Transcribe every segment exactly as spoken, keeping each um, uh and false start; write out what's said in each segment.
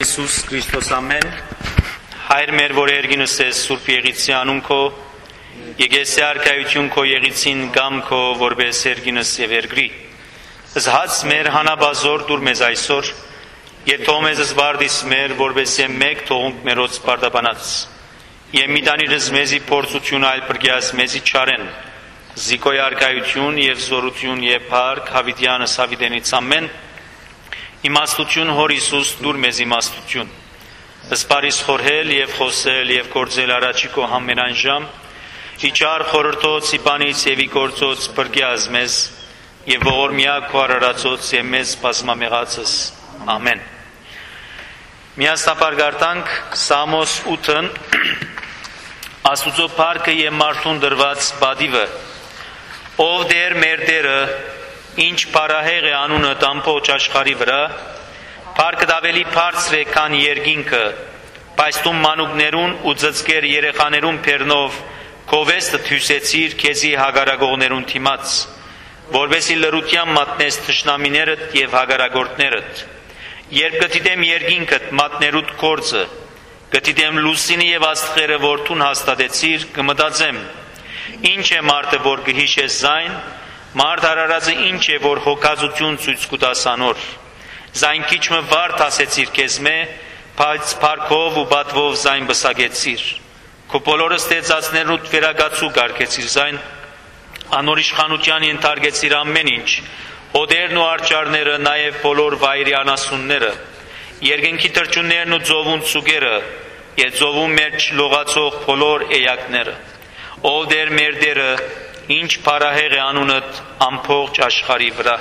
Հիսուս Քրիստոս ամեն, Հայր մեր, որ երգինս ես Սուրբ Եղիցի անուն քո, եկեսի արքայություն քո եղիցին գամ քո, որպես երգինս եւ երգրի, զհաց մեր հանաբազոր դուր մեզ այսօր, եւ թող մեզ զբարդիս մեր, որպես եմ մեկ թողունք մերոց պարտաբանած, եւ մի տանիրս մեզի փորձություն այլ բրգյաս մեզի չարեն, զիկոյ արքայություն եւ զորություն եւ փառք հավիտյանս հավիտենից ամեն, իմաստություն հոր Հիսուս դուր մեզ իմաստություն, զբարիս խորհել եւ խոսել եւ գործել առաջի քո ամենայն ժամ, իջար խորհրդոց իբանից եւ ի գործոց բրգյազ մեզ եւ ողորմյա քո արարածոց եւ մեզ բազմամեղածս ամեն։ Միաստապար գարտանք Սամոս ութն Աստուծո փառքը եւ մարդուն դրված բադիվը, ով դեր մեր դերը ինչ պարահեղ է անունը ամբողջ աշխարհի վրա, փառքդ ավելի բարձր է, քան երկինքը, պայստում մանուկներուն ու ծծկեր երեխաներուն բեռնով քո վեստը թյուսեցիր քեզի հագարագողներուն թիմաց, որովհետեւ լրության մատնես թշնամիներդ եւ հագարագործներդ, երբ գտիդեմ երկինքդ մատներուդ կորձը, գտիդեմ լուսինը եւ աստղերը որթուն հաստատեցիր, կմտածեմ, ինչ է մարդը, որ գհիշես զայն, մարդ արարածը ինչ է, որ հոգազություն ցույց կտաս անոր, զայն քիչը վարդ ասեցիր քեզ մե, բայց փառքով ու բատվով զայն բսագեցիր, քո բոլորը ստեղծածներուդ վերագացու գարկեցիր զայն, անոր իշխանության ենթարկեցիր ամեն ինչ, հոդերն ու արջարները, նաև բոլոր վայրի անասունները, երկնքի թրջուններն ու ծովուն ցուգերը, եւ ծովում մեջ լողացող բոլոր էակները, ով դեր մեր դերը, ինչ պարահեղ է անունդ ամբողջ աշխարհի վրա,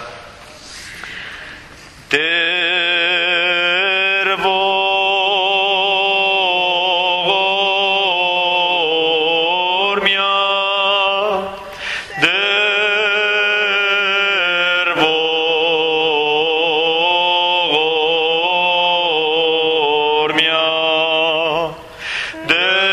դեր ողորմյա, դեր ողորմյա, դեր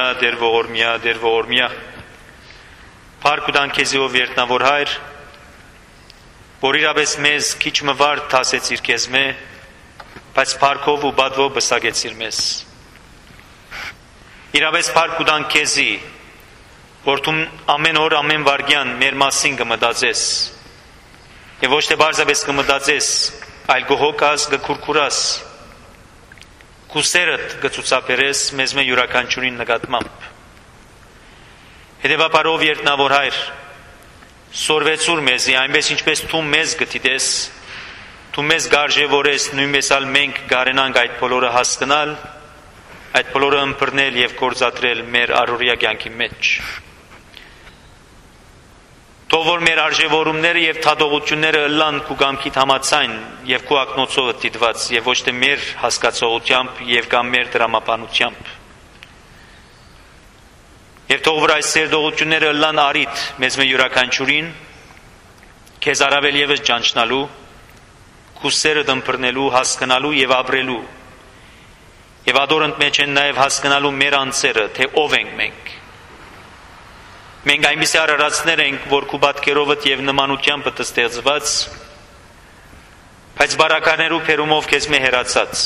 դեր ողորմյա, դեր ողորմյա։ Փառք ու տան քեզի ով երտնավոր Հայր, որ իրապես մեզ քիչ մվար դասեցիր քեզմե, բայց փառքով ու բադվով բսակեցիր մեզ։ Իրապես փառք ու տան քեզի, որ դու ամեն օր ամեն վարդյան մեր մասին կմտածես, եւ ոչ թե բարձրապես կմտածես, այլ գոհոքաս, գքուրքուրաս, կուսերդ գծուցապերես մեզ մե յուրաքանչյուրին նկատմամբ։ Հետևաբար ով երտնավոր Հայր, սորվեցուր մեզի, այնպես ինչպես դու մեզ գտիտես, դու մեզ գարժևորես, նույնպես ալ մենք գարենանք այդ բոլորը հասկանալ, այդ բոլորը ըմբռնել եւ կործատրել մեր առօրյա կյանքի մեջ։ Թող որ մեր արժևորումները եւ թադողությունները ըլլան քու կամքիդ համաձայն եւ քու ակնոցով դիտված եւ ոչ թե մեր հասկացողությամբ եւ կամ մեր դրամապանությամբ։ Եվ թող որ այս սերդողությունները ըլլան արիթ մեզ մե յուրաքանչյուրին քեզ առավել եւս ճանչնալու, քու սերը դմբռնելու, հասկանալու եւ ապրելու։ Եվ ադորընդ մեջ են նաեւ հասկանալու մեր անձերը, թե ով ենք մենք։ Մենք այնպիսի արարածներ ենք, որ քու պատկերովդ եւ նմանությամբ ստեղծված, բայց բարականերու փերումով քեզ մե հերացած։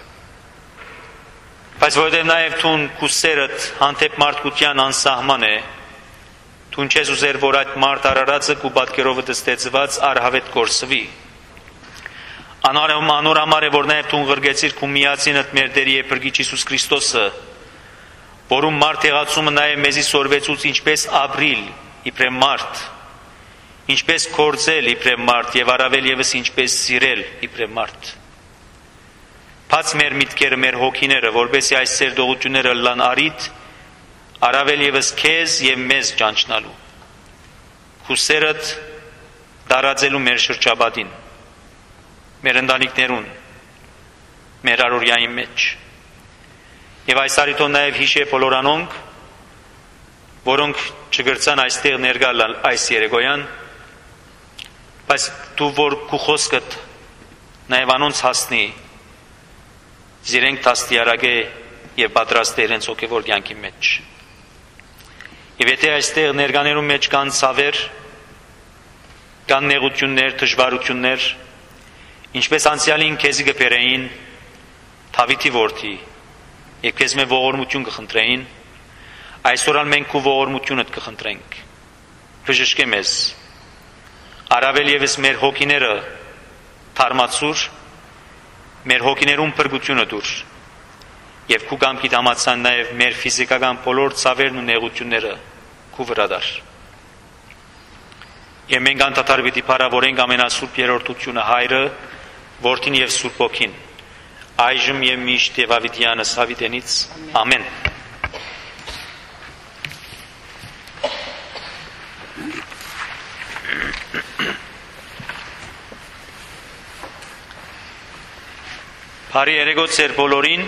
Բայց որովհետեւ նաեւ դու քու սերդ հանդեպ մարդկության անսահման է, դու չես ուզեր, որ այդ մարդ արարածը քու պատկերովդ ստեղծված արհավետ կորսվի։ Անորում անորամար է, որ նաեւ դու ղրգեցիր քու միածինդ մեր Տեր եւ Փրկիչ Հիսուս Քրիստոսը, որում մարդ եղածումը նաև մեզի սորվեցուց ինչպես ապրիլ իբրև մարդ, ինչպես կործել իբրև մարդ եւ առավել եւս ինչպես սիրել իբրև մարդ։ Բաց մեր միտքերը, մեր հոգիները, որբեսի այս սերդողությունները լան արիթ, առավել եւս քեզ եւ մեզ ճանչնալու։ Քու սերդ դարածելու մեր շրջապատին, մեր ընտանիքներուն, մեր առօրյայի մեջ։ Եվ այս արիթով նաև հիշե բոլորանոնք, որոնք չգրցան այստեղ ներկա լալ այս երեկոյան, բայց դու որ քու խոսքդ նաև անոնց հասնի, զիրենք տաստիարագե եւ պատրաստ է իրենց հոգևոր կյանքի մեջ։ Եվ եթե այստեղ ներկաներու մեջ կան ցավեր, կան նեղություններ, դժվարություններ, ինչպես անցյալին քեզի գբերեին Դավիթի որդի, Եվ քեզ մե ողորմություն կխնդրեին, այսօր ալ մենք քու ողորմությունդ կխնդրենք։ Բժշկե մեզ, առավել եւս մեր հոգիները թարմացուր, մեր հոգիներուն փրկությունը դուր, եւ քու կամքիդ համաձայն նաեւ մեր ֆիզիկական բոլոր ցավերն ու նեղությունները քու վրա դար։ Եվ մենք անդադար պիտի փառավորենք ամենասուրբ երրորդությունը Հայրը, Որդին եւ Սուրբ Հոգին։ Այժմ եւ միշտ եւ ավիտյանս ավիտենից ամեն։ Բարի երեկո ձեր բոլորին։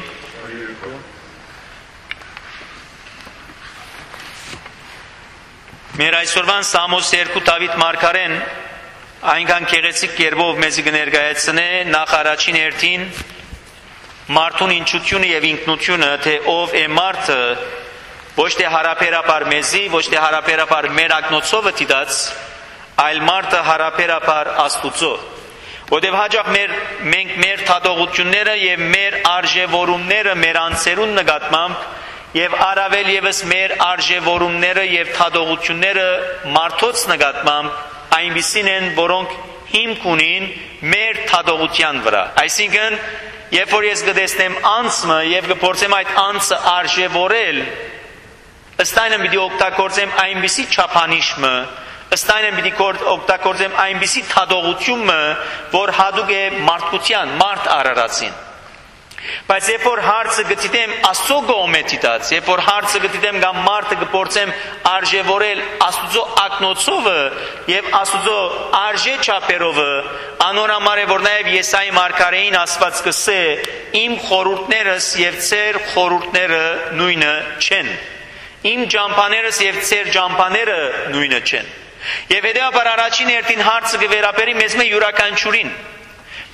Մեր այսօրվան Սամոս երկու Դավիթ մարգարեն այնքան գեղեցիկ կերպով մեզի կներկայացնե նախ առաջին հերթին մարդուն ինչությունը եւ ինքնությունը, թե ով է մարդը, ոչ թե հարաբերաբար մեզի, ոչ թե հարաբերաբար մեր ակնոցովը դիտած, այլ մարդը հարաբերաբար Աստուծո։ Որտեւ հաջող մեր մենք մեր թադողությունները եւ մեր արժևորումները մեր անձերուն նկատմամբ եւ առավել եւս մեր արժևորումները եւ թադողությունները մարդոց նկատմամբ այնպիսին են, որոնք հիմք ունին մեր թադողության վրա։ Այսինքն Երբ որ ես կտեսնեմ անձը եւ կփորձեմ այդ անձը արժևորել, ըստ այնմ պիտի օգտագործեմ այնպիսի չափանիշը, ըստ այնմ պիտի օգտագործեմ այնպիսի թադողությունը, որ հատուկ է մարդկության, մարդ արարածին։ Բայց երբ որ հարցը գտիտեմ Աստծո գոմետիտած, երբ որ հարցը գտիտեմ կամ մարդը կփորձեմ արժևորել Աստծո ակնոցովը եւ Աստծո արժե չափերովը, անորամար է որ նաեւ Եսայի մարգարեին Աստված կսե իմ խորհուրդներս եւ ծեր խորհուրդները նույնը չեն։ Իմ ջամփաներս եւ ծեր ջամփաները նույնը չեն։ Եվ հետեւաբար առաջին հերթին հարցը կվերապերի մեզ մե յուրաքանչյուրին։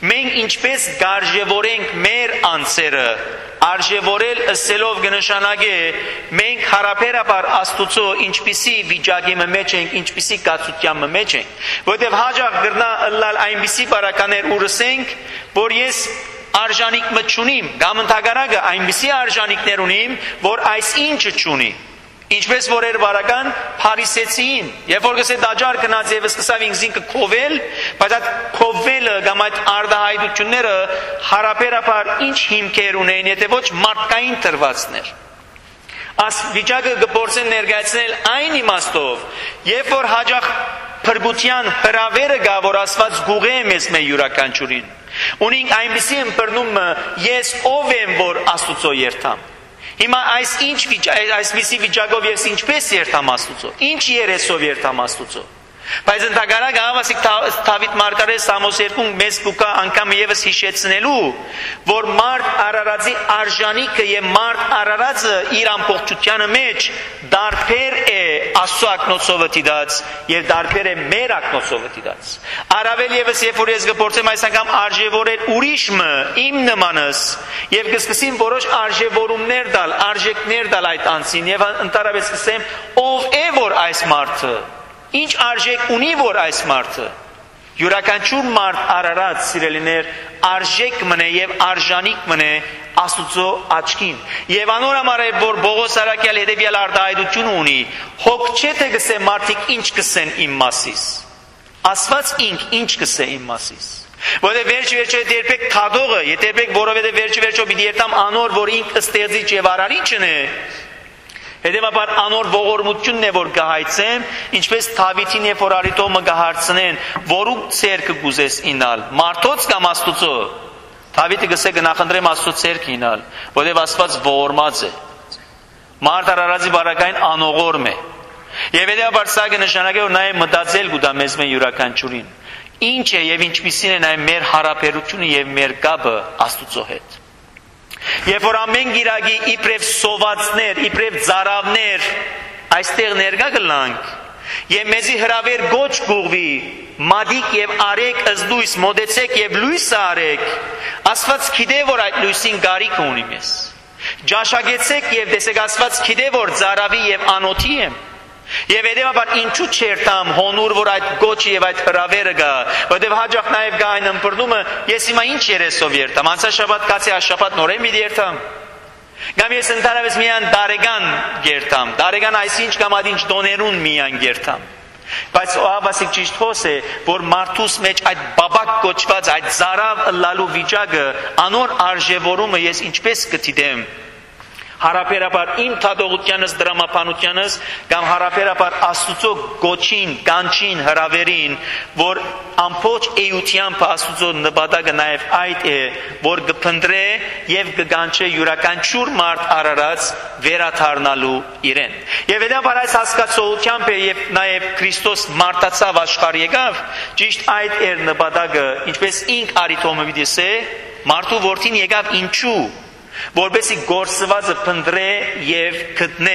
Մենք ինչպես գարժևորենք մեր անձերը, արժևորել ըսելով կնշանակե մենք հարաբերաբար Աստուծո ինչպիսի վիճակի մեջ ենք, ինչպիսի կացության մեջ ենք, որտեղ հաջող գրնա ըլլալ այնպիսի բարականեր ուրսենք, որ ես արժանիք մտ չունիմ, կամ ընդհակառակը այնպիսի արժանիքներ ունիմ, որ այս ինչը չունի։ Ինչպես որ էր բարական փարիսեցին, երբ որ գսե դաջար գնաց եւ սկսավ ինքզինքը քովել, բայց այդ քովելը կամ այդ արդահայտությունները հարաբերաբար ինչ հիմքեր ունեին, եթե ոչ մարդկային տրվածներ։ Աս վիճակը գործեն ներկայացնել այն իմաստով, երբ որ հաջող փրկության հրավերը գա, որ Աստված գուղե է մեզ մեր յուրաքանչյուրին։ Ունենք այնպիսի ըմբռնում ես ով եմ, որ Աստուծո երթամ։ Հիմա այս ինչ այսպիսի վիճակով ես ինչպես երթամ Աստուծո, ինչ երեսով երթամ Աստուծո։ Բայց ընդհակառակը հավասիկ Դավիթ մարգարեն Սամոս երկում մեզ կուկա անգամ եւս հիշեցնելու, որ մարդ արարածի արժանիքը եւ մարդ արարածը իր ամբողջությանը մեջ դարբեր է Աստծո ակնոցովը դիդած եւ դարբեր է մեր ակնոցովը դիդած։ Առավել եւս երբ որ ես գործեմ այս անգամ արժևորել ուրիշը իմ նմանս եւ կսկսեմ որոշ արժևորումներ տալ, արժեքներ տալ այդ անձին եւ ընդհանրապես սկսեմ ով է որ այս մարդը ինչ արժեք ունի որ այս մարդը յուրաքանչյուր մարդ արարած սիրելիներ արժեք մնե եւ արժանիք մնե Աստուծո աչքին եւ անոր համար է որ Բողոս Արաքյալ հետեւյալ արտահայտություն ունի հոգ չէ թե գսե մարդիկ ինչ կսեն իմ մասիս Աստված ինք ինչ կսե իմ մասիս որովհետեւ վերջ վերջը երբեք թադողը երբեք որովհետեւ վերջ վերջո պիտի երթամ անոր որ ինք ստեղծիչ եւ արարիչն է Հետևաբար անոր ողորմությունն է որ կհայցեմ, ինչպես Դավիթին երբ որ արիտոմը կհարցնեն, որու ցերկը գուզես ինալ, մարդոց կամ Աստուծո։ Դավիթը գսե գնախնդրեմ Աստծո ցերկը ինալ, որովհետև Աստված ողորմած է։ Մարդ արարածի բարակային անողորմ է։ Եվ հետևաբար սա կնշանակի որ նաև մտածել գուտա մեզ մեր յուրաքանչյուրին։ Ինչ է եւ ինչպիսին է նաև մեր հարաբերությունը եւ մեր կապը Աստուծո հետ։ Երբ որ ամեն գիրագի իբրև սովածներ, իբրև ծարավներ այստեղ ներկա գլանք եւ մեզի հրավեր գոչ գուղվի մադիկ եւ արեք ըզլույս մոդեցեք եւ լույսը արեք Աստված գիտե որ այդ լույսին գարիք ունի մեզ ջաշագեցեք եւ տեսեք Աստված գիտե որ ծարավի եւ անոթի եմ Եվ հետևաբար ինչու չերտամ հոնուր որ այդ գոչի եւ այդ հրավերը գա որտեւ հաջող նաեւ գա այն ըմբռնումը ես հիմա ինչ երեսով երթամ անցած շաբաթ կացի աշաբաթ նորեն մի երթամ Կամ ես ընդհանրապես միան դարեգան երթամ դարեգան այսինչ կամ ադինչ դոներուն միան երթամ Բայց ավասիկ ճիշտ խոս է որ մարդուս մեջ այդ բաբակ կոչված այդ զարավ լալու վիճակը անոր արժևորումը ես ինչպես կդիտեմ Հարաբերաբար իմ թադողությանս դրամապանությանս կամ հարաբերաբար Աստուծո գոչին, կանչին, հրավերին, որ ամբողջ էությամբ Աստուծո նպատակը նաև այդ է, որ կփնտրե եւ կկանչե յուրաքանչյուր մարդ արարած վերաթարնալու իրեն։ Եվ հետաբար այս հասկացողությամբ է եւ նաև Քրիստոս մարտացավ աշխարհ եկավ, ճիշտ այդ էր նպատակը, ինչպես ինք արիտոմը դիսե, մարդու որդին եկավ ինչու որբեսի գործվածը փնտրե եւ գտնե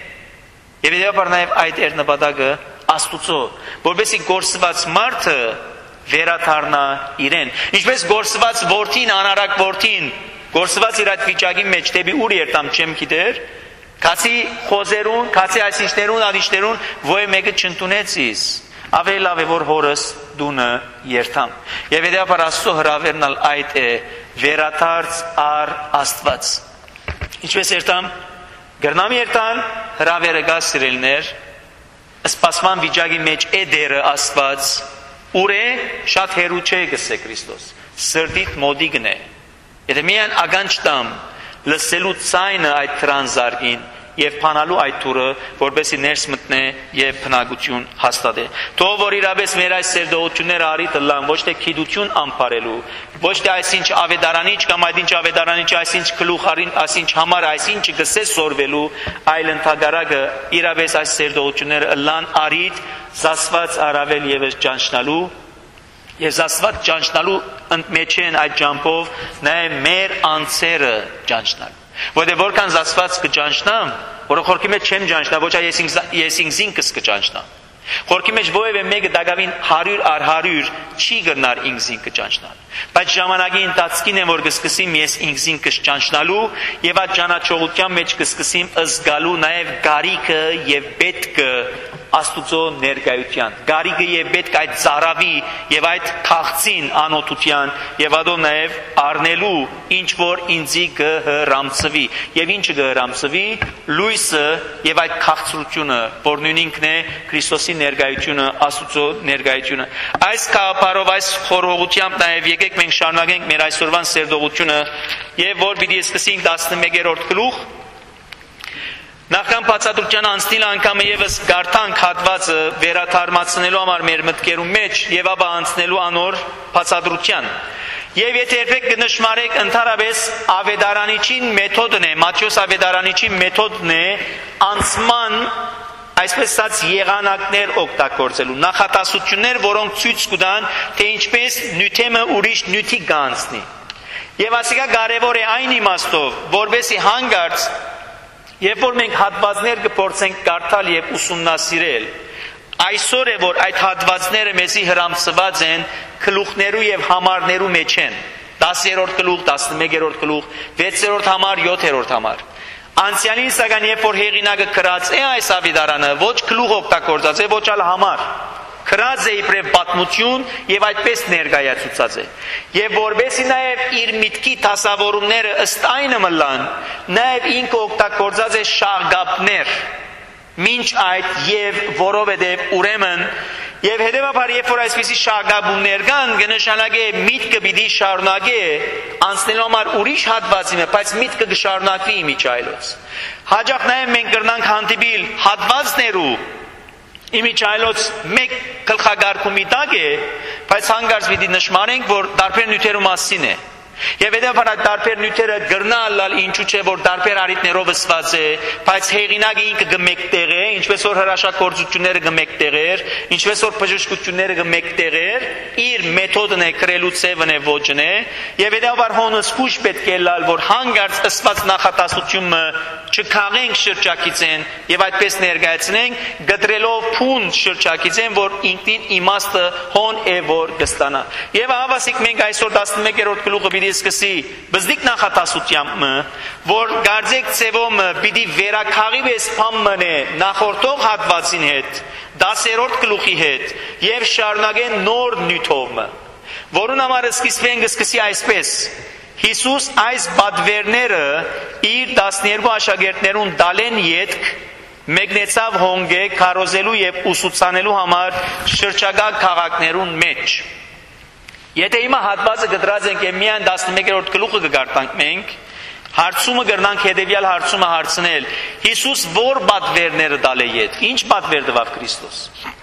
եւ հետեւաբար նաեւ այդ էր նպատակը Աստուծո որբեսի գործված մարդը վերաթարնա իրեն ինչպես գործված որդին անարակ որդին գործված իր այդ վիճակի մեջ դեպի ուր երթամ չեմ գիտեր քացի խոզերուն քացի այսինչներուն ադիշներուն ոյ մեկը չընդունեցիս ավելի լավ է որ հորս դունը երթամ եւ հետեւաբար Աստծո հրավերն այդ է վերաթարց ար Աստված ինչպես երթամ գրնամ երթան հրավերը գա սիրելներ սպասման վիճակի մեջ է դերը Աստված ուր է շատ հերու չէ գսե Քրիստոս սրտիդ մոդիգն է եթե միան ագանջ տամ լսելու ցայնը այդ տրանզարգին եւ փանալու այդ թուրը որբեսի ներս մտնե եւ փնագություն հաստատե թող որ իրապես մեր այս սերդողությունները արի տլան ոչ թե քիդություն ամփարելու ոչ թե այսինչ ավետարանիչ կամ այդինչ ավետարանիչ այսինչ գլուխարին այսինչ համար այսինչ գսե սորվելու այլ ընդհանրակը իրապես այս սերդողությունները լան արիտ զասված արավել եւս ճանչնալու եւ զասված ճանչնալու ընդմեջ են այդ ջամփով նաեւ մեր անձերը ճանչնալ Որտեղ որքան զասված կճանչնամ, որը խորքի մեջ չեմ ճանչնա, ոչ այ ես ինքս ինքս կճանչնամ։ Խորքի մեջ ովևէ մեկը դակավին հարյուր առ հարյուր չի գնար ինքզին կճանչնալ։ Բայց ժամանակի ընթացքին եմ որ կսկսիմ ես ինքզին կճանչնալու եւ այդ ճանաչողության մեջ կսկսիմ զգալու նաեւ գարիքը եւ պետքը Աստուծո ներկայության։ Գարիքը եւ պետք այդ ծարավի եւ այդ քաղցին անօթության եւ ադո նաեւ առնելու ինչ որ ինձի կհրամցվի եւ ինչը կհրամցվի լույսը եւ այդ քաղցրությունը որ նույնինքն է Քրիստոսի ներկայությունը Աստուծո ներկայությունը այս կապարով այս խորհողությամբ նաեւ եկեք մենք շարունակենք մեր այսօրվան սերտողությունը եւ որ պիտի սկսենք տասնմեկերորդ գլուխ Նախքան բացատրության անցնիլ անգամ եւս գարտանք հատվածը վերաթարմացնելու համար մեր մտքերում մեջ եւ ապա անցնելու անոր բացատրության Եվ եթե երբեք կնշմարեք ընդհանրապես ավետարանիչին մեթոդն է Մատթեոս ավետարանիչի մեթոդն է անցման այսպես ասած եղանակներ օգտագործելու նախատասություններ որոնք ցույց կտան թե ինչպես նյութեմը ուրիշ նյութի կանցնի Եվ ասիկա կարևոր է այն իմաստով որովհետեւ հանգարց Երբ որ մենք հատվածներ կփորձենք կարդալ եւ ուսումնասիրել, այսօր է որ այդ հատվածները մեզի հրամցված են գլուխներու եւ համարներու մեջ են։ դասերորդ գլուխ, տասնմեկերորդ գլուխ, վեցերորդ համար, յոթերորդ համար։ Անցյալին սակայն երբ որ հեղինակը գրած է այս ավետարանը, ոչ գլուխ օգտագործած է, ոչ ալ համար։ Գրած է իբրև պատմություն եւ այդպես ներկայացուցած է։ Եվ որբեսի նաեւ իր միտքի դասավորումները ըստ այնը մլան, նաեւ ինքը օգտագործած է շաղգապներ։ Մինչ այդ եւ որովհետեւ ուրեմն եւ հետեւաբար երբ որ այսպիսի շաղգապումներ կան, կնշանակե միտքը պիտի շարունակե անցնելու համար ուրիշ հատվածի մը, բայց միտքը կշարունակվի իմիջայլոց։ Հաջող նաեւ մենք կրնանք հանդիպիլ հատվածներու Իմիջայլոց մեկ գլխագարկումի տակ է, բայց հանգարց պիտի նշմարենք, որ տարբեր նյութերու մասին է։ Եվ հետևաբար այդ տարբեր նյութերը գրնալալ ինչու չէ որ տարբեր արիտներով ըսված է, բայց հեղինակը ինքը գմեկտեղ է, ինչպես որ հրաշագործությունները գմեկտեղ էր, ինչպես որ բժշկությունները գմեկտեղ էր, իր մեթոդն է գրելու ցևն է ոճն է, եւ հետևաբար հոնս քուշ պետք է լալ, որ հանգարց ըսված նախատասությունը չքաղենք շրջակիցեն եւ այդպես ներկայացնենք գտրելով փուն շրջակիցեն որ ինքնին իմաստը հոն է որ կստանա եւ հավասիկ մենք այսօր տասնմեկերորդ գլուխը պիտի սկսի բզդիկ նախատասությամբ որ գարձեք ցևոմը պիտի վերակաղի վես փամմնե նախորդող հատվածին հետ դասերորդ գլուխի հետ եւ շարունակեն նոր նյութով որուն համար սկսվեն սկսի այսպես Հիսուս այս բադվերները իր տասներկու աշակերտներուն դալեն ետք մեկնեցավ հոնգե քարոզելու եւ ուսուցանելու համար շրջակա քաղաքներուն մեջ։ Եթե հիմա հատվածը գտրած ենք եւ միայն տասնմեկերորդ գլուխը կգարտանք մենք, հարցումը կրնանք հետեւյալ հարցումը հարցնել. Հիսուս որ բադվերները դալե ետք, ինչ բադվեր տվավ Քրիստոս։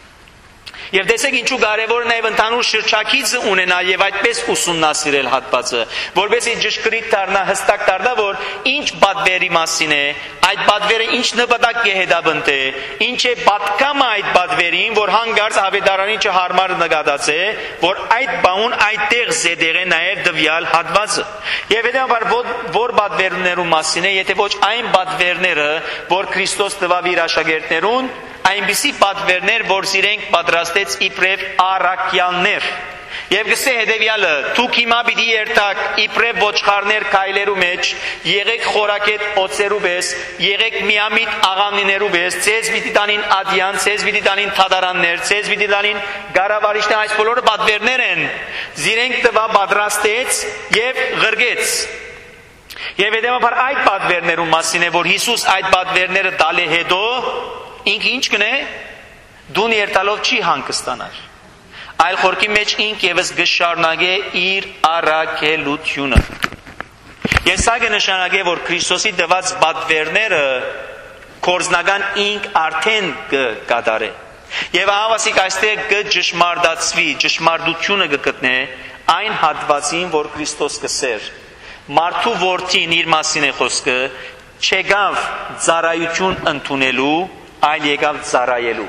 Եվ տեսեք ինչու կարևոր է նաև ընդհանուր շրջակիցը ունենալ եւ այդպես ուսումնասիրել հատվածը, որովհետեւ ճշգրիտ դառնա հստակ դառնա, որ ինչ բադվերի մասին է, այդ բադվերը ինչ նպատակ է հետապնդե, ինչ է պատկամը այդ բադվերին, որ հանգարց ավետարանիչը հարմար նկատած է, որ այդ բանուն այդտեղ զետեղ է նաև դվյալ հատվածը։ Եվ հետեւաբար որ բադվերներու մասին է, եթե ոչ այն բադվերները, որ Քրիստոս տվավ իր աշակերտներուն, այնպիսի պատվերներ, որ իրենք պատրաստեց իբրև առաքյալներ։ Եվ գսե հետևյալը, դուք հիմա պիտի երթաք իբրև ոչխարներ քայլերու մեջ, եղեք խորակետ օծերու պես, եղեք միամիտ աղավնիներու պես, ցեզ պիտի տանին ադյան, ցեզ պիտի տանին թադարաններ, ցեզ պիտի տանին գարավարիչներ, այս բոլորը պատվերներ են։ Իրենք տվա պատրաստեց եւ ղրգեց։ Եվ հետեւաբար այդ պատվերներու մասին է, որ Հիսուս այդ պատվերները տալի հետո ինքը ինչ կնե դուն երթալով չի հանգստանար այլ խորքի մեջ ինք եւս գշարնագե իր առաքելությունը եւ սա կնշանակե որ Քրիստոսի տված պատվերները կորզնական ինք արդեն կկատարե եւ հավասիկ այստեղ կճշմարտացվի ճշմարտությունը կգտնե այն հատվածին որ Քրիստոս կսեր մարդու որդին իր մասին է խոսքը չեկավ ծառայություն ընդունելու այլ եկավ ծառայելու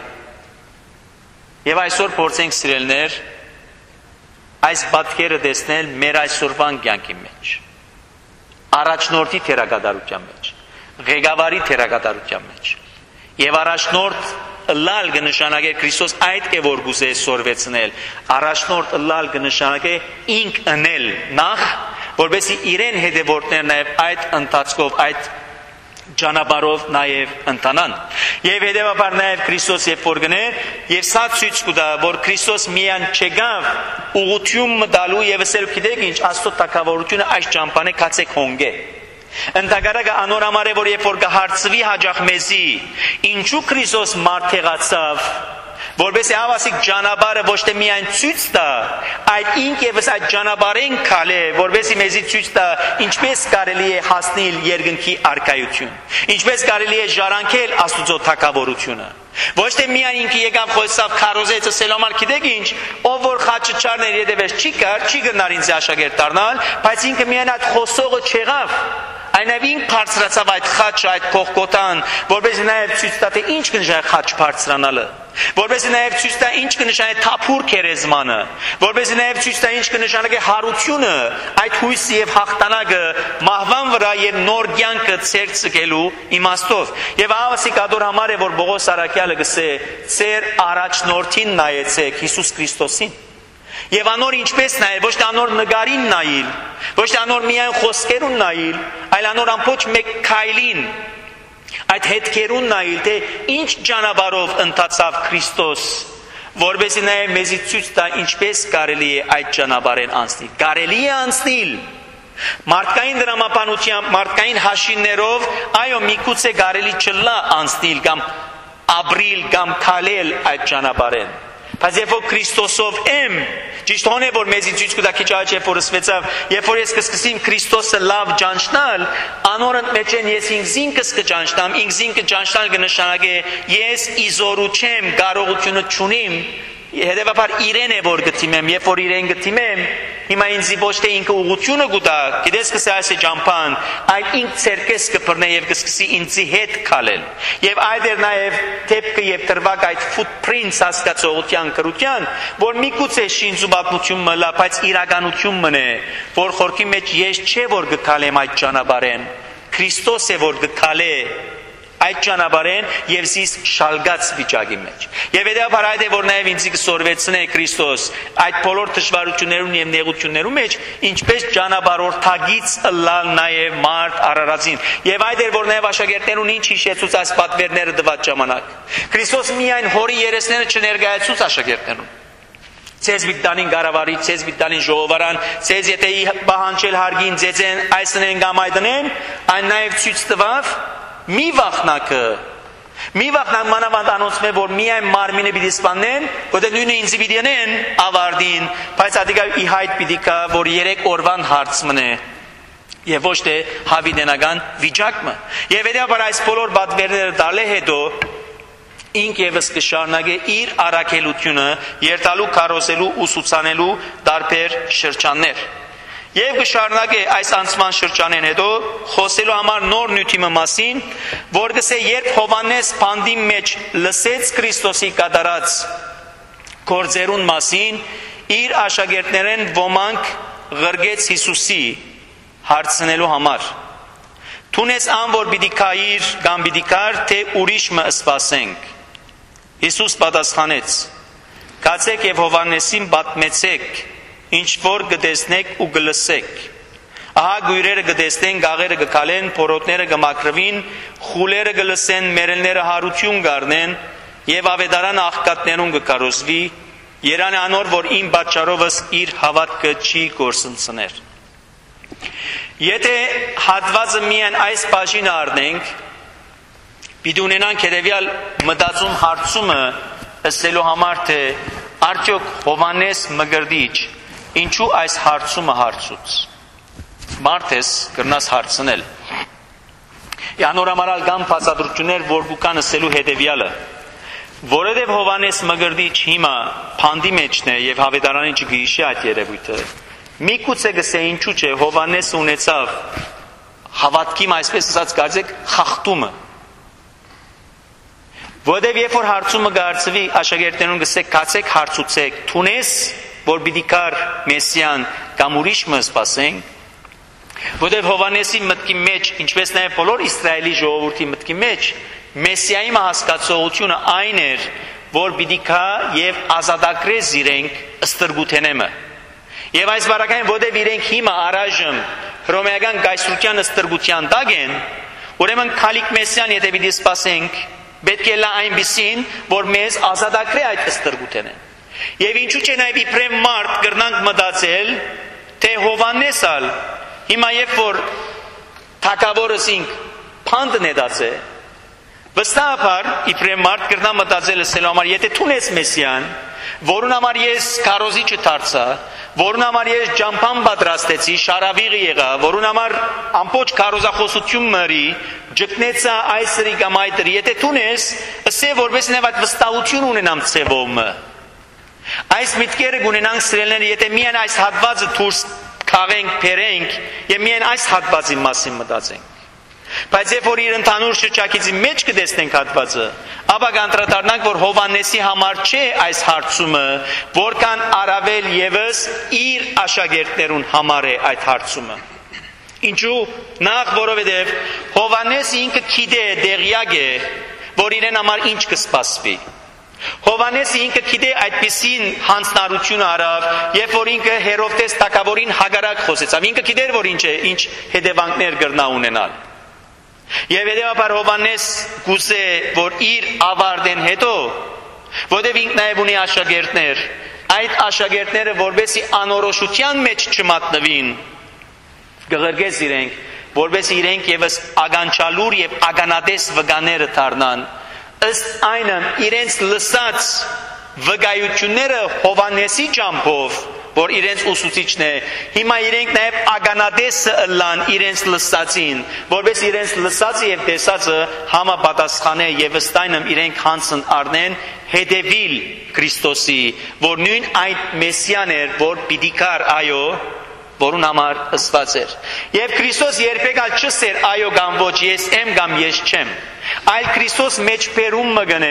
եւ այսօր փորձենք սիրելներ այս պատկերը տեսնել մեր այսօրվան կյանքի մեջ առաջնորդի թերակատարության մեջ ղեկավարի թերակատարության մեջ եւ առաջնորդ ըլլալ կնշանակե Քրիստոս այդ է որ գուզե սորվեցնել, առաջնորդ ըլլալ կնշանակե ինք ընել նախ, որովհետեւ իրեն հետևորդներ նաև այդ ընթացքով, այդ ճանապարհով նաև ընտանան։ Եվ հետևաբար նաև Քրիստոս երբ որ գներ, եւ սա ցույց կտա, որ Քրիստոս միայն չգավ ուղղություն մտալու եւ ասել գիտեք ինչ, Աստծո թագավորությունը այս ճամփան է, կացեք հոնգե։ Ընդհակառակը անոր համար է, որ երբ որ կհարցվի հաջող մեզի, ինչու Քրիստոս մարդեղացավ, որովհետեւ հավասիկ ճանապարհը ոչ թե միայն ցույց տա, այլ ինք եւս այդ ճանապարհին քալե, որովհետեւ մեզի ցույց տա ինչպես կարելի է հասնել երկնքի արքայություն, ինչպես կարելի է ժառանգել Աստծո թագավորությունը։ Ոչ թե միայն ինքը եկավ խոսավ քարոզեց ասելով գիտեք ինչ, ով որ խաչը չառներ յետևես չի կար, չի գնար ինձ աշակերտ դառնալ, բայց ինքը միայն այդ խոսողը չեղավ։ Այնև ինք բարձրացավ այդ խաչը, այդ կողկոտան, որպես նաև ցույց տա թե ինչ կնշանակի խաչ բարձրանալը, որպես նաև ցույց տա ինչ կնշանակի թափուր քերեզմանը, որպես նաև ցույց տա ինչ կնշանակի հարությունը, այդ հույսը եւ հաղթանակը մահվան վրա եւ նոր կյանքը ցերծելու իմաստով։ Եվ ավասիկ ադոր համար է որ Բողոս Արաքյալը գսե ծեր առաջնորդին նայեցեք Հիսուս Քրիստոսին։ Եվ անոր ինչպես նայել, ոչ թե անոր նգարին նայել, ոչ թե անոր միայն խոսքերուն նայել, այլ անոր ամբողջ մեկ քայլին, այդ հետքերուն նայել, թե ինչ ճանապարհով ընթացավ Քրիստոս, որովհետեւ նաև մեզի ցույց տա ինչպես կարելի է այդ ճանապարհեն անցնել։ Կարելի է անցնել մարդկային դրամապանությամբ, մարդկային հաշիններով, այո, միգուցե կարելի չլա անցնել կամ ապրիլ կամ քալել այդ ճանապարհեն։ Բայց երբ որ Քրիստոսով եմ, ճիշտ հոն է որ մեզի ցույց կտա քիչ առաջ երբ որ ասվեցավ, երբ որ ես կսկսեմ Քրիստոսը լավ ճանչնալ, անորդ մեջ են ես ինքս ինքս կճանչնամ, ինքս ինքը ճանչնալ կնշանակե ես իզորու չեմ, կարողությունը չունիմ, հետևաբար իրեն է որ գտիմեմ, երբ որ իրեն գտիմեմ, հիմա ինձ ոչ թե ինքը ուղղությունը կտա, գիտես կսե այս ճամփան, այլ ինք ցերկես կբռնե եւ կսկսի ինձի հետ քալել։ Եվ այդ էր նաեւ թեփքը եւ տրվակ այդ footprints հասկացողության կրության, որ միգուցե շինձու պատմություն մլա, բայց իրականություն մնե, որ խորքի մեջ ես չէ որ գքալեմ այդ ճանապարհեն, Քրիստոս է որ գքալե այդ ճանապարհեն եւ զիս շալգած վիճակի մեջ։ Եվ հետեւաբար այդ է որ նաեւ ինձ կսորվեցնե Քրիստոս այդ բոլոր դժվարություններուն եւ նեղություններուն մեջ ինչպես ճանապարհորդագից ըլլալ նաեւ մարդ արարածին։ Եվ այդ էր որ նաեւ աշակերտներուն ինչ հիշեցուց այս պատվերները դված ժամանակ։ Քրիստոս միայն հորի երեսները չներկայացուց աշակերտներուն։ Ցեզ վիտանին գարավարի, ցեզ վիտանին ժողովարան, ցեզ եթե բահանջել հարգին ձեզեն այսնեն կամ այդնեն, այն նաեւ ցույց տվավ մի վախնակը, մի վախնակ մանավանդ անոնցմե, որ միայն մարմինը պիտի սպանեն, որտեղ նույնը ինձ պիտի ենեն ավարդին, բայց ադիկա ի հայտ պիտի կա, որ երեք օրվան հարց մնե, եւ ոչ թե հավիտենական վիճակը։ Եվ հետեւաբար այս բոլոր պատվերները դալե հետո ինք եւս կշարունակե իր առաքելությունը երթալու, քարոզելու, ուսուցանելու տարբեր շրջաններ։ Եվ կշարունակե այս անցման շրջանեն հետո խոսելու համար նոր նյութիմը մասին, որ գսե երբ Հովանես փանդի մեջ լսեց Քրիստոսի կատարած գործերուն մասին, իր աշակերտներեն ոմանք ղրգեց Հիսուսի հարցնելու համար։ Թունես ան որ պիտի քայիր կամ պիտի կար, թե ուրիշ մը սպասենք։ Հիսուս պատասխանեց. Կացեք եւ Հովանեսին պատմեցեք, ինչ որ գտեսնեք ու գլսեք։ Ահա գույրերը գտեսնեն, գաղերը գկալեն, փորոտները գմակրվին, խուլերը գլսեն, մերելները հարություն գառնեն եւ ավետարան աղքատներուն գկարոզվի, երան անոր որ իմ պատճառովս իր հավատքը չի գործընծներ։ Եթե հատվածը միայն այս բաժինը առնենք, պիտի ունենանք հետևյալ մտածում հարցումը ըսելու համար, թե արդյոք Հովանես Մկրտիչ ինչու այս հարցումը հարցուց։ Մարդես կրնաս հարցնել։ Անորամարալ կամ բացատրություններ, որ գուկան ըսելու հետևյալը, որովհետև Հովանես Մկրտիչ հիմա փանդի մեջն է եւ հավետարանին չգիշի այդ երևույթը, միգուցե գսե ինչու չէ Հովանեսը ունեցավ հավատքի, այսպես ասած կարծեք, խախտումը։ Որովհետև երբ որ հարցումը գարցվի, աշակերտներուն գսեք, կացեք հարցուցեք, թունես, որ պիտի կար Մեսիան կամ ուրիշ մը սպասենք, որովհետև Հովանեսի մտքի մեջ, ինչպես նաև բոլոր Իսրայելի ժողովրդի մտքի մեջ, Մեսիայի հասկացողությունը այն էր, որ պիտի կա եւ ազատագրես իրենք ստրգութենեմը։ Եվ այս բարակային որդև իրենք հիմա առայժմ հռոմեական կայսրության ստրգության տակ են, ուրեմն քալիք Մեսիան եթե պիտի սպասենք, պետք է լա այնպիսին, որ մեզ ազատագրե այդ ստրգութենեն։ Եվ ինչու՞ չէ նաև իբրև մարդ կրնանք մտածել, թե Հովհաննեսալ հիմա երբ որ թագավորս ինք փանդն է դասե, վստահաբար իբրև մարդ կրնա մտածել ասելու համար, եթե թունես Մեսիան, որուն համար ես քարոզիչը դարձա, որուն համար ես ջամփան պատրաստեցի, շարավիղ եղա, որուն համար ամբողջ քարոզախոսություն մրի, ջկնեցա այսրի կամ այդրի, եթե թունես, ասե որպես նաև այդ վստահություն ունենամ ցևոմը։ Այս միտքերը կունենանք սիրելիներ, եթե միայն այս հատվածը դուրս քաղենք, բերենք եւ միայն այս հատվածի մասին մտածենք։ Բայց երբ որ իր ընդհանուր շրջակիցի մեջ կտեսնենք հատվածը, ապա կանդրադառնանք, որ Հովհաննեսի համար չէ այս հարցումը, որքան առավել եւս իր աշակերտներուն համար է այդ հարցումը։ Ինչու՞, նախ որովհետեւ Հովհաննեսը ինքը գիտե, դեղյակ է, որ իրեն համար ինչ կսպասվի։ Հովհաննեսը ինքը գիտե այդպիսին հանձնարարություն արավ, երբ որ ինքը Հերովդես թագավորին հակառակ խոսեցավ, ինքը գիտեր, որ ինչ է, ինչ հետևանքներ կրնա ունենալ։ Եվ հետևաբար Հովհաննես գուցե, որ իր ավարտեն հետո, որտեղ ինքն նաև ունի աշակերտներ, այդ աշակերտները որբեսի անորոշության մեջ չմատնվին, կղրկես իրենք, որբեսի իրենք եւս ագանչալուր եւ ագանադես վկաները դառնան, ըստ այնն իրենց լսած վկայությունները Հովհաննեսի ճամփով, որ իրենց ուսուցիչն է, հիմա իրենք նաև ագանադեսը ըլլան իրենց լսածին, որպես իրենց լսածը եւ տեսածը համապատասխանե եւ ըստ այնմ իրենք հանցն առնեն հետևիլ Քրիստոսի, որ նույն այդ Մեսիան էր, որ պիտի կար, այո, որուն համար ըսված էր։ Եվ Քրիստոս երբեք ալ չսեր այո կամ ոչ, ես եմ կամ ես չեմ, այլ Քրիստոս մեջբերում մը գնե,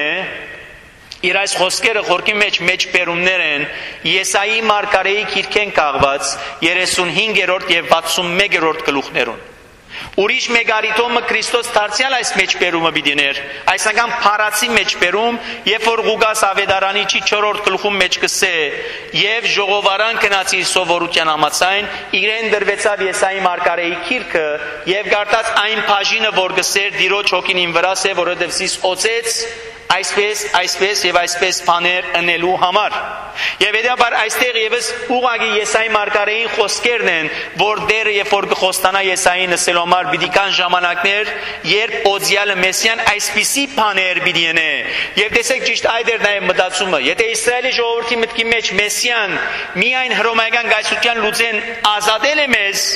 իր այս խոսքերը խորքի մեջ մեջբերումներ են Եսայի մարգարեի գիրքեն կաղված երեսունհինգերորդ եւ վաթսունմեկերորդ գլուխներուն։ Ուրիշ մեկ արիտոմը Քրիստոս դարձյալ այս մեջբերումը պիտիներ, այս անգամ փարացի մեջբերում, երբ որ Ղուկաս ավետարանիչի չորրորդ գլխում մեջ կսե եւ ժողովարան գնացի սովորության համաձայն իրեն դրվեցավ Եսայի մարգարեի գիրքը եւ գարտած այն բաժինը, որ գսեր Տիրոջ հոգին ին վրա է, որովհետեւ սիս օծեց այսպես, այսպես եւ այսպես բաներ ընելու համար։ Եվ հետաբար այստեղ եւս ուղղակի Եսայի մարգարեի խոսքերն են, որ դերը երբ որ կխոստանա Եսային ասելու համար պիտի կան ժամանակներ, երբ Օձիալը Մեսիան այսպիսի բաներ պիտի ունենա։ Եվ տեսեք ճիշտ այդ էր նաեւ մտածումը, եթե Իսրայելի ժողովրդի մտքի մեջ Մեսիան միայն հռոմեական կայսրության լուծեն ազատել է մեզ,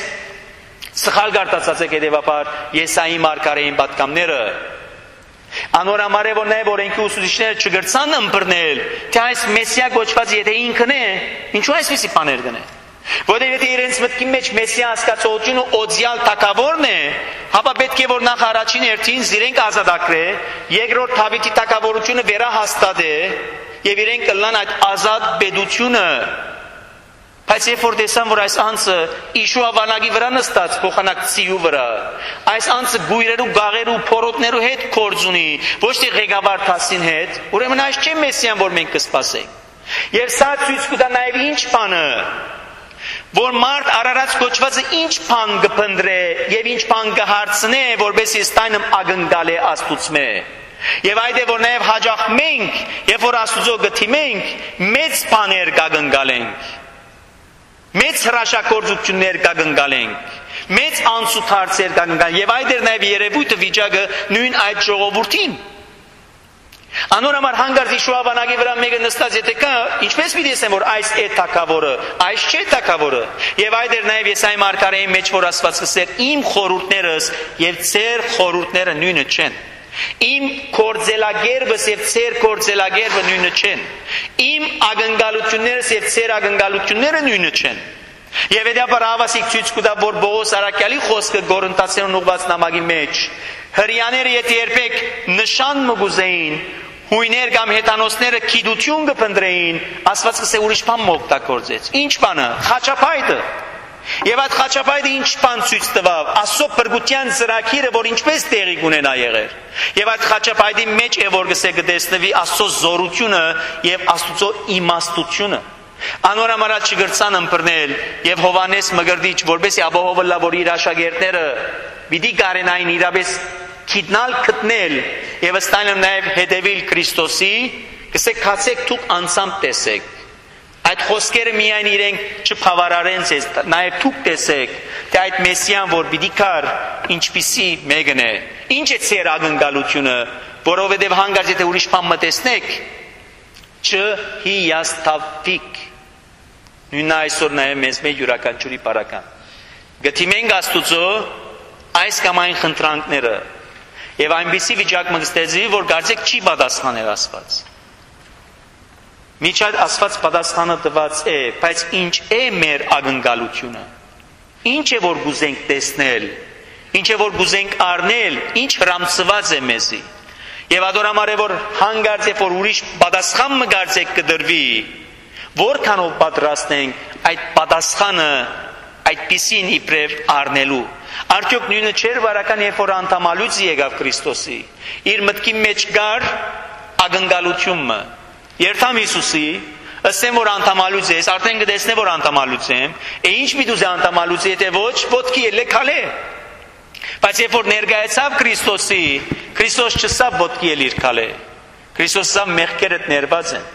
սխալ գարտացած եք հետևաբար Եսայի մարգարեին պատկամները։ Անոր համար է, որ նաև օրենքի ուսուցիչները չգրցան ըմբռնել, թե այս Մեսիա կոչված եթե ինքն է, ինչու այսպիսի բաներ գնե։ Որտեղ եթե իրենց մտքի մեջ Մեսիա հասկացողությունը օձյալ թագավորն է, հապա պետք է որ նախ առաջին հերթին իրենք ազատագրե, երկրորդ Դավիթի թագավորությունը վերահաստատե եւ իրենք կլան այդ ազատ պետությունը։ Բայց երբ որ տեսան, որ այս անձը Իշուա վանագի վրա նստած փոխանակ ցիու վրա, այս անձը գույրերու, գաղերու, փորոտներու հետ կորձ ունի, ոչ թե ղեկավար դասին հետ, ուրեմն այս չէ Մեսիան, որ մենք կսպասենք։ Եվ սա ցույց կտա նաև ինչ բանը, որ մարդ Արարած կոչվածը ինչ բան կփնտրե եւ ինչ բան կհարցնե, որբեսի ստայնմ ագնկալ է Աստուծմե։ Եվ այդ է որ նաև հաջող մենք, երբ որ Աստուծո գտիմենք, մեծ բաներ կագնկալենք։ Մեծ հրաշագործություններ կգնկալենք, մեծ անցուդարձեր կգնկալենք եւ այդ էր նաեւ երևույթը վիճակը նույն այդ ժողովրդին։ Անոր համար հանգարց Իշուա վանագի վրա մեկը նստած եթե կա, ինչպես պիտի ասեմ, որ այս է թագավորը, այս չէ թագավորը։ Եվ այդ էր նաեւ Եսայի մարգարեի մեջ որ ասված կսեր, իմ խորհուրդներս եւ ձեր խորհուրդները նույնը չեն։ Իմ կորձելագերբս եւ ձեր կորձելագերբը նույնը չեն։ Իմ ագնկալություններս եւ ձեր ագնկալությունները նույնը չեն։ Եվ հետաբար ավասիկ ցույց կտա, որ Բողոս Արաքյալի խոսքը Գորընթացիներուն ուղված նամակի մեջ հրյաները եթե երբեք նշան մգուզեին, հույներ կամ հետանոսները գիտություն կփնտրեին, ասված կսե ուրիշ բան մօգտագործեց։ Ինչ բանը, խաչապայտը։ Եվ այդ խաչապայտը ինչ բան ցույց տվավ, Աստծո բրգության ծրագիրը, որ ինչպես տեղի կունենա եղեր։ Եվ այդ խաչապայտի մեջ է որ գսե գտեսնվի Աստծո զորությունը եւ Աստծո իմաստությունը։ Անոր համար չգրցան ըմբռնել եւ Հովանես Մգրդիչ, որբեսի ապահովը լա, որ իր աշակերտները պիտի կարենային իրապես գիտնալ գտնել եւ ստանալ նաեւ հետևիլ Քրիստոսի, գսեք քացեք դուք անցամ տեսեք։ Այդ խոսքերը միայն իրենք չփավարարեն ձեզ, նաև դուք տեսեք, թե այդ Մեսիան, որ պիտի կար, ինչպիսի մեկն է, ինչ է ձեր ակնկալությունը, որովհետև հանկարծ եթե ուրիշ բան մտածնեք, չհիասթափվեք։ Նույնն այսօր նաև մեզ մեր յուրաքանչյուրի բարական։ Գտիմենք Աստուծո այս կամ այն խնդրանքները եւ այնպիսի վիճակ մտածեցի, որ կարծեք չի պատասխանել Աստված։ Միջად Աստված պատասխանը տված է, բայց ինչ է մեր ակնկալությունը։ Ինչ է որ գուզենք տեսնել, ինչ է որ գուզենք առնել, ինչ հրամցված է մեզի։ Եվ ադորամար է որ հանգարց է որ ուրիշ պատասխան մը կարծեք կդրվի, որքանով պատրաստենք այդ պատասխանը այդպիսին իբրև առնելու։ Արդյոք նույնը չէր վարական երբ որ անդամալուց եկավ Քրիստոսի, իր մտքի մեջ գար ակնկալությունը։ Երթամ Հիսուսի, ըսեմ որ անդամալուց ես, արդեն կտեսնե որ անդամալուց եմ, է ինչ պիտի ուզե անդամալուց եթե ոչ, ոտքի էլ է քալե։ Բայց երբ որ ներկայացավ Քրիստոսի, Քրիստոս չսավ ոտքի էլ իր քալե։ Քրիստոս սավ մեղքերդ ներված են։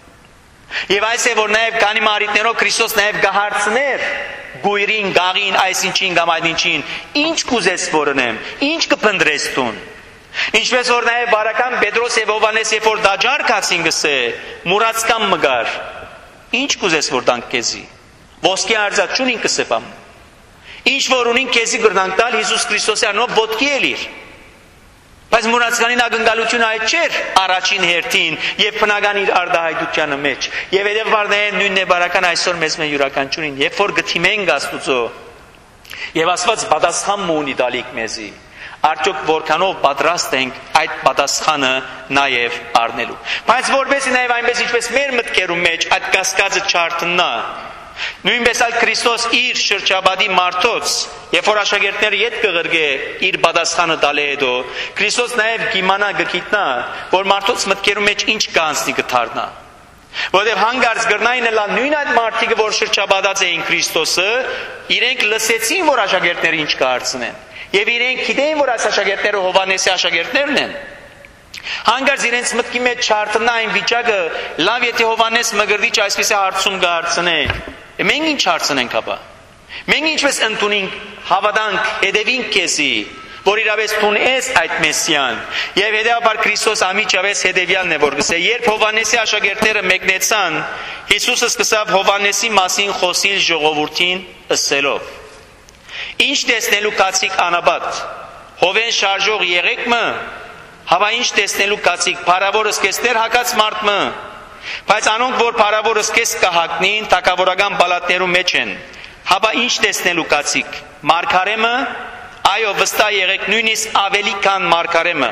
Եվ այս է որ նաև քանի մարիտներով Քրիստոս նաև գահարցներ գույրին, գաղին, այսինչին կամ այնինչին, ինչ կուզես որնեմ, ինչ կփնտրես տուն։ Ինչպես որ նաև բարական Պետրոս եւ Հովանես երբ որ դաջար կացին գսե, մուրացկամ մգար, ինչ կուզես որ տանք քեզի, ոսկե արձակ չունին կսեպամ, ինչ որ ունին քեզի գրնանք տալ Հիսուս Քրիստոսի անունով ոտքի էլիր, բայց մուրացկանին ակնկալությունը այդ չէր առաջին հերթին եւ բնական իր արդահայտությանը մեջ, եւ հետեւաբար նույնն է բարական այսօր մեզ մեր յուրաքանչյուրին, երբ որ գթիմենք Աստուծո եւ Աստված պատասխան ունի դալիք մեզի, արդյոք որքանով պատրաստ ենք այդ պատասխանը նաև առնելու։ Բայց որպես նաև այնպես ինչպես մեր մտքերում մեջ այդ կասկածը չարտնա, նույնպես այլ Քրիստոս իր շրջաբադի մարդոց, երբ որ աշակերտները ետ կղրգե իր պատասխանը տալի հետո, Քրիստոս նաև գիմանա գգիտնա, որ մարդոց մտքերում մեջ ինչ կանցնի կթարնա։ Որտեղ հանգարց գրնային էլա նույն այդ մարդիկը, որ շրջաբադած էին Քրիստոսը, իրենք լսեցին, որ աշակերտները ինչ կհարցնեն։ Եվ իրենք գիտեին, որ այս աշակերտները Հովանեսի աշակերտներն են։ Հանկարծ իրենց մտքի մեջ չարտնա այն վիճակը, լավ եթե Հովանես Մգրդիչ այսպիսի հարցում կհարցնե, մենք ինչ հարցնենք ապա։ Մենք ինչպես ընդունենք, հավատանք, հետևենք քեզի, որ իրավես տունես այդ Մեսիան։ Եվ հետեւաբար Քրիստոս ամիջավես հետևյալն է որ գսե, երբ Հովանեսի աշակերտները մեկնեցան, Հիսուսը սկսավ Հովանեսի մասին խոսիլ ժողովրդին ըսելով. Ինչ տեսնելու կացիկ անաբատ, հովեն շարժող եղեք մը, հավա ինչ տեսնելու կացիկ, փարավոր ըսկեսներ հակած մարդ մը, բայց անոնք որ փարավոր ըսկես կհակնին, թակավորական բալատներու մեջ են, հավա ինչ տեսնելու կացիկ, մարգարեմը, այո վստահ եղեք նույնիսկ ավելի քան մարգարեմը,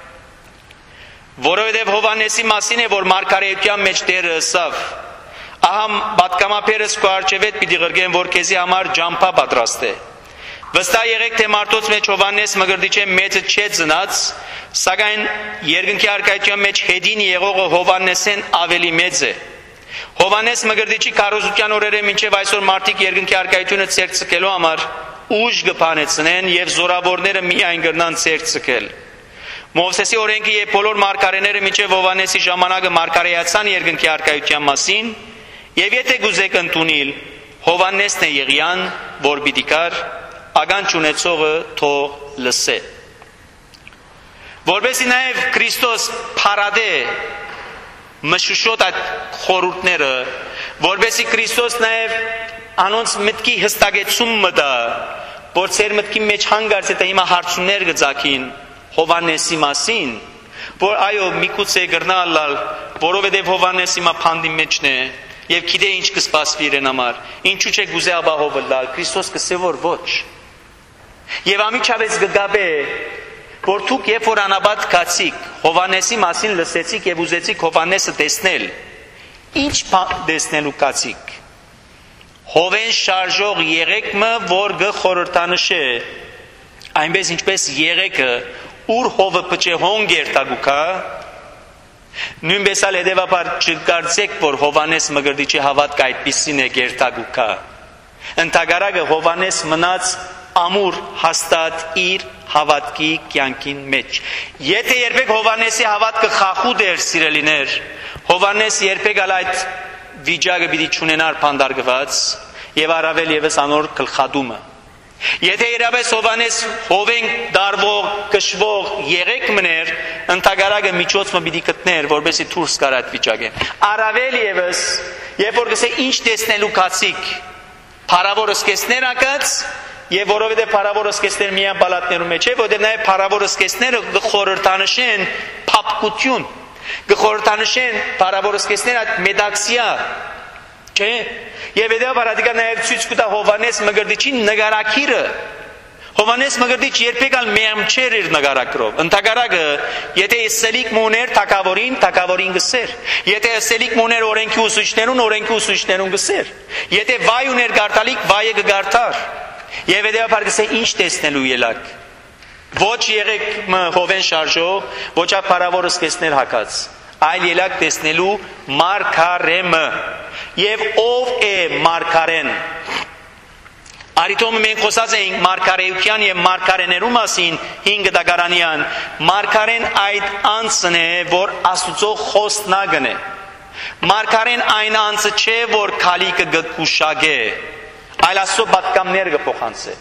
որովհետև Հովանեսի մասին է որ մարգարեության մեջ Տերը ըսավ, ահա պատգամաբերս քո առջևետ պիտի ղրգեն որ քեզի համար ջամփա պատրաստ է։ Վստահ եղեք թե մարդոց մեջ Հովանես Մգրդիչը մեծը չէ ծնած, սակայն երկնքի արքայության մեջ հետին եղողը Հովանեսեն ավելի մեծ է։ Հովանես Մգրդիչի քարոզության օրերը մինչև այսօր մարդիկ երկնքի արքայությունը ցերծկելու համար ուժ կփանեցնեն եւ զորավորները միայն կգնան ցերծկել։ Մովսեսի օրենքը եւ բոլոր մարգարեները մինչև Հովանեսի ժամանակը մարգարեացան երկնքի արքայության մասին, եւ եթե գուզեք ընդունել, Հովանեսն է եղիան, որ պիտի կար, ագան չունեցողը թող լսե։ Որովհետեւ նաեւ Քրիստոս փարադե մշուշոտ այդ խորհուրդները, որովհետեւ Քրիստոս նաեւ անոնց մտքի հստակեցում մտա, որ ծեր մտքի մեջ հանգարց է հիմա հարցումներ գծակին Հովանեսի մասին, որ այո միգուցե գրնալալ, որովհետև Հովանեսի մա փանդի մեջն է, եւ գիտե ինչ կսպասվի իրեն համար, ինչու՞ չէ գուզե ապահովը լալ, Քրիստոս կսե որ ոչ։ Եվ ամիջավես գգաբե, որ դուք երբ որ անաբադ կացիք, Հովանեսի մասին լսեցիք եւ ուզեցիք Հովանեսը տեսնել, ինչ տեսնելու կացիք։ հովեն շարժող եղեգը, որ գխորհրդանշե, այնպես ինչպես եղեգը, ուր հովը պճե հոնգեր տագուքա, նույնպես ալ հետևաբար չկարծեք, որ Հովանես Մկրտիչի հավատքը այդպիսին է գերտագուքա։ Ընդհակառակը Հովանես մնաց ամուր հաստատ իր հավատքի կյանքին մեջ։ Եթե երբեք Հովանեսի հավատքը խախուտ էր, սիրելիներ, Հովանես երբեք ալ այդ վիճակը պիտի չունենար փանդարգված եւ առավել եւս անոր գլխադումը։ Եթե իրավես Հովանես հովեն դարվող, կշվող եղեք մներ, ընդհակառակը միջոցը պիտի գտներ, որպեսզի դուրս գար այդ վիճակեն։ Առավել եւս, երբ որ գսե ինչ տեսնելու կացիկ, փարավորս կեսներ ակած, եւ որովհետեւ փարավորս կեսներ միայն բալատներում մեջ է, որովհետեւ նաեւ փարավորս կեսները խորհրդանշեն փապկություն, գխորհրդանշեն փարավորս կեսներ այդ մեդաքսիա, չէ՞։ Եվ հետևաբար ադիկա նաև ցույց կտա Հովանես Մկրտիչի նկարակիրը։ Հովանես Մկրտիչ երբեք ալ մեղմ չէր իր նկարակրով։ Ընդհակառակը, եթե սելիկ մուներ թակավորին, թակավորին գսեր։ Եթե սելիկ մուներ օրենքի ուսուցիչներուն, օրենքի ուսուցիչներուն գսեր։ Եթե վայ ուներ գարտալիք, վայը կգարտար։ Եվ հետևաբար գսե ինչ տեսնելու ելակ։ Ոչ եղեք հովեն շարժող, ոչ ապարավորս կեսներ հակած, այլ ելակ տեսնելու մարգարեմը։ Եվ ով է մարգարեն։ Արիտոմը մենք խոսած էինք մարգարեության եւ մարգարեներու մասին հինգ դագարանյան։ Մարգարեն այդ անձն է, որ Աստուծո խոսնագն է։ Մարգարեն այն անձը չէ, որ քալիկը գկուշագե, այլ Աստծո պատկամներ կփոխանցե։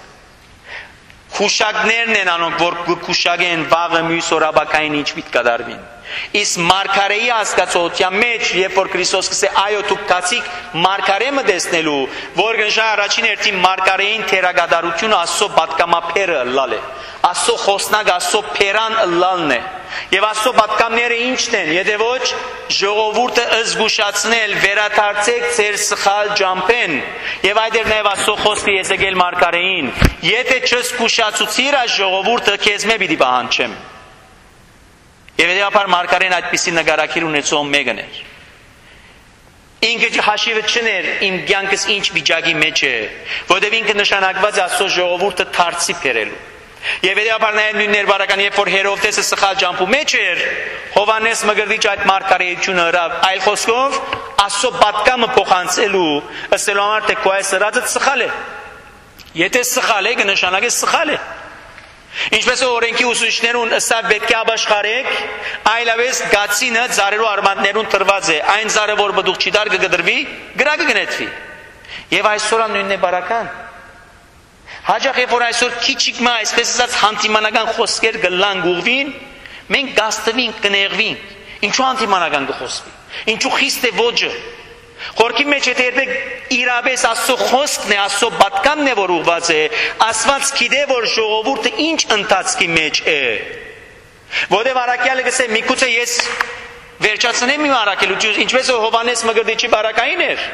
Քուշակներն են անոնք, որ գկուշագեն վաղը մյուս օրաբակային ինչ պիտի կդարվին։ Իսկ մարգարեի հասկացության մեջ, երբ որ Քրիստոս կսե այո դուք կացիք մարգարեմը տեսնելու, որ գնշա առաջին հերթին մարգարեին թերագադարությունը Աստծո պատկամապերը լալ է, Աստծո խոսնակ, Աստծո փերան լալն է։ Եվ Աստծո պատկամները ինչն են, եթե ոչ ժողովուրդը զգուշացնել, վերադարձեք ձեր սխալ ջամփեն։ Եվ այդ էր նաև Աստծո խոսքը Եզեկիել մարգարեին, եթե չզգուշացուցիր այս ժողովուրդը, քեզ մե պիտի պահանջեմ։ Եվ հետևաբար մարգարեն այդպիսի նկարակիր ունեցող մեկն էր։ Ինքը հաշիվը չներ իմ կյանքս ինչ վիճակի մեջ է, որովհետև ինքը նշանակված է Աստծո ժողովուրդը թարցի բերելու։ Եվ հետևաբար նաև նույն ներբարական, երբ որ Հերովդեսը սխալ ջամփու մեջ էր, Հովանես Մկրտիչ այդ մարգարեությունը հրավ, այլ խոսքով Աստծո պատկամը փոխանցելու, ըստելու համար թե քո այս սրածը սխալ է։ Եթե սխալ է, կնշանակե սխալ է։ Ինչպես օրենքի ուսուցիչներուն ըստ պետք է ապաշխարեք, այլապես գացինը ծառերու արմատներուն տրված է, այն ծառը որ բդուղ չդար կգդրվի, գրակը կնետվի։ Եվ այսօր նույնն է բարական։ Հաջող երբ որ այսօր քիչիկ մա այսպես ասած հանդիմանական խոսքեր գլան գուղվին, մենք գաստվին, կներվին։ Ինչու հանդիմանական կխոսվի։ Ինչու խիստ է ոճը։ Խորքի մեջ եթե երբեք իրապես Աստծո խոսքն է, Աստծո պատկամն է, որ ուղված է, Աստված գիտե, որ ժողովուրդը ինչ ընթացքի մեջ է։ Որտեւ առաքյալը գսե միգուցե ես վերջացնեմ իմ առաքելությունը, ինչպես Հովանես Մկրտիչի բարակային էր։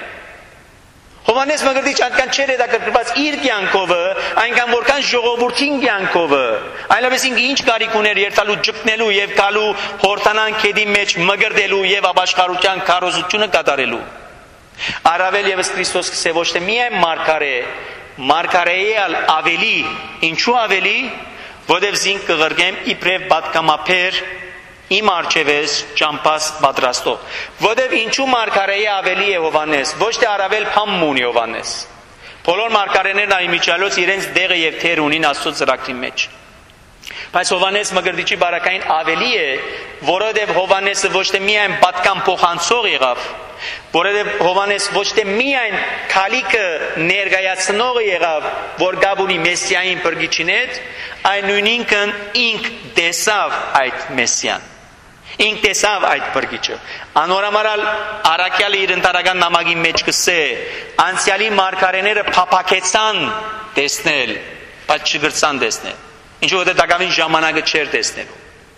Հովանես Մկրտիչ այնքան չէր հետաքրքրված իր կյանքովը, այնքան որքան ժողովրդին կյանքովը։ Այլապես ինքը ինչ կարիք ուներ երթալու ճգնելու եւ գալու հորտանան քեդի մեջ մգրդելու եւ ապաշխարության քարոզությունը կատարելու։ Առավել եւս Քրիստոս կսե ոչ թե միայն մարգարե, մարգարեի ավելի, ինչու ավելի, որովհետեւ զինք կղրգեմ իբրև պատկամապեր իմ արջևես ճամփաս պատրաստող։ Որովհետև ինչու մարգարեի ավելի է Հովանես, ոչ թե առավել փամ ունի Հովանես։ Բոլոր մարգարեներն այնմիջալոց իրենց դեղը եւ թեր ունին Աստծո ծրագրի մեջ։ Բայց Հովանես Մկրտիչի բարակային ավելի է, որովհետև Հովանեսը ոչ թե միայն պատկամ փոխանցող եղավ, որովհետև Հովանես ոչ թե միայն քալիկը ներկայացնողը եղավ, որ գաբ ունի Մեսիային բրգիչին հետ, այլ նույնինքն ինք տեսավ այդ Մեսիան։ Ինք տեսավ այդ բրգիչը։ Անորամարալ առաքյալը իր ընտարական նամակի մեջ կսե, անցյալի մարգարեները փափակեցան տեսնել, բայց չգրցան տեսնել։ Ինչու որ դակավին ժամանակը չէր տեսնելու։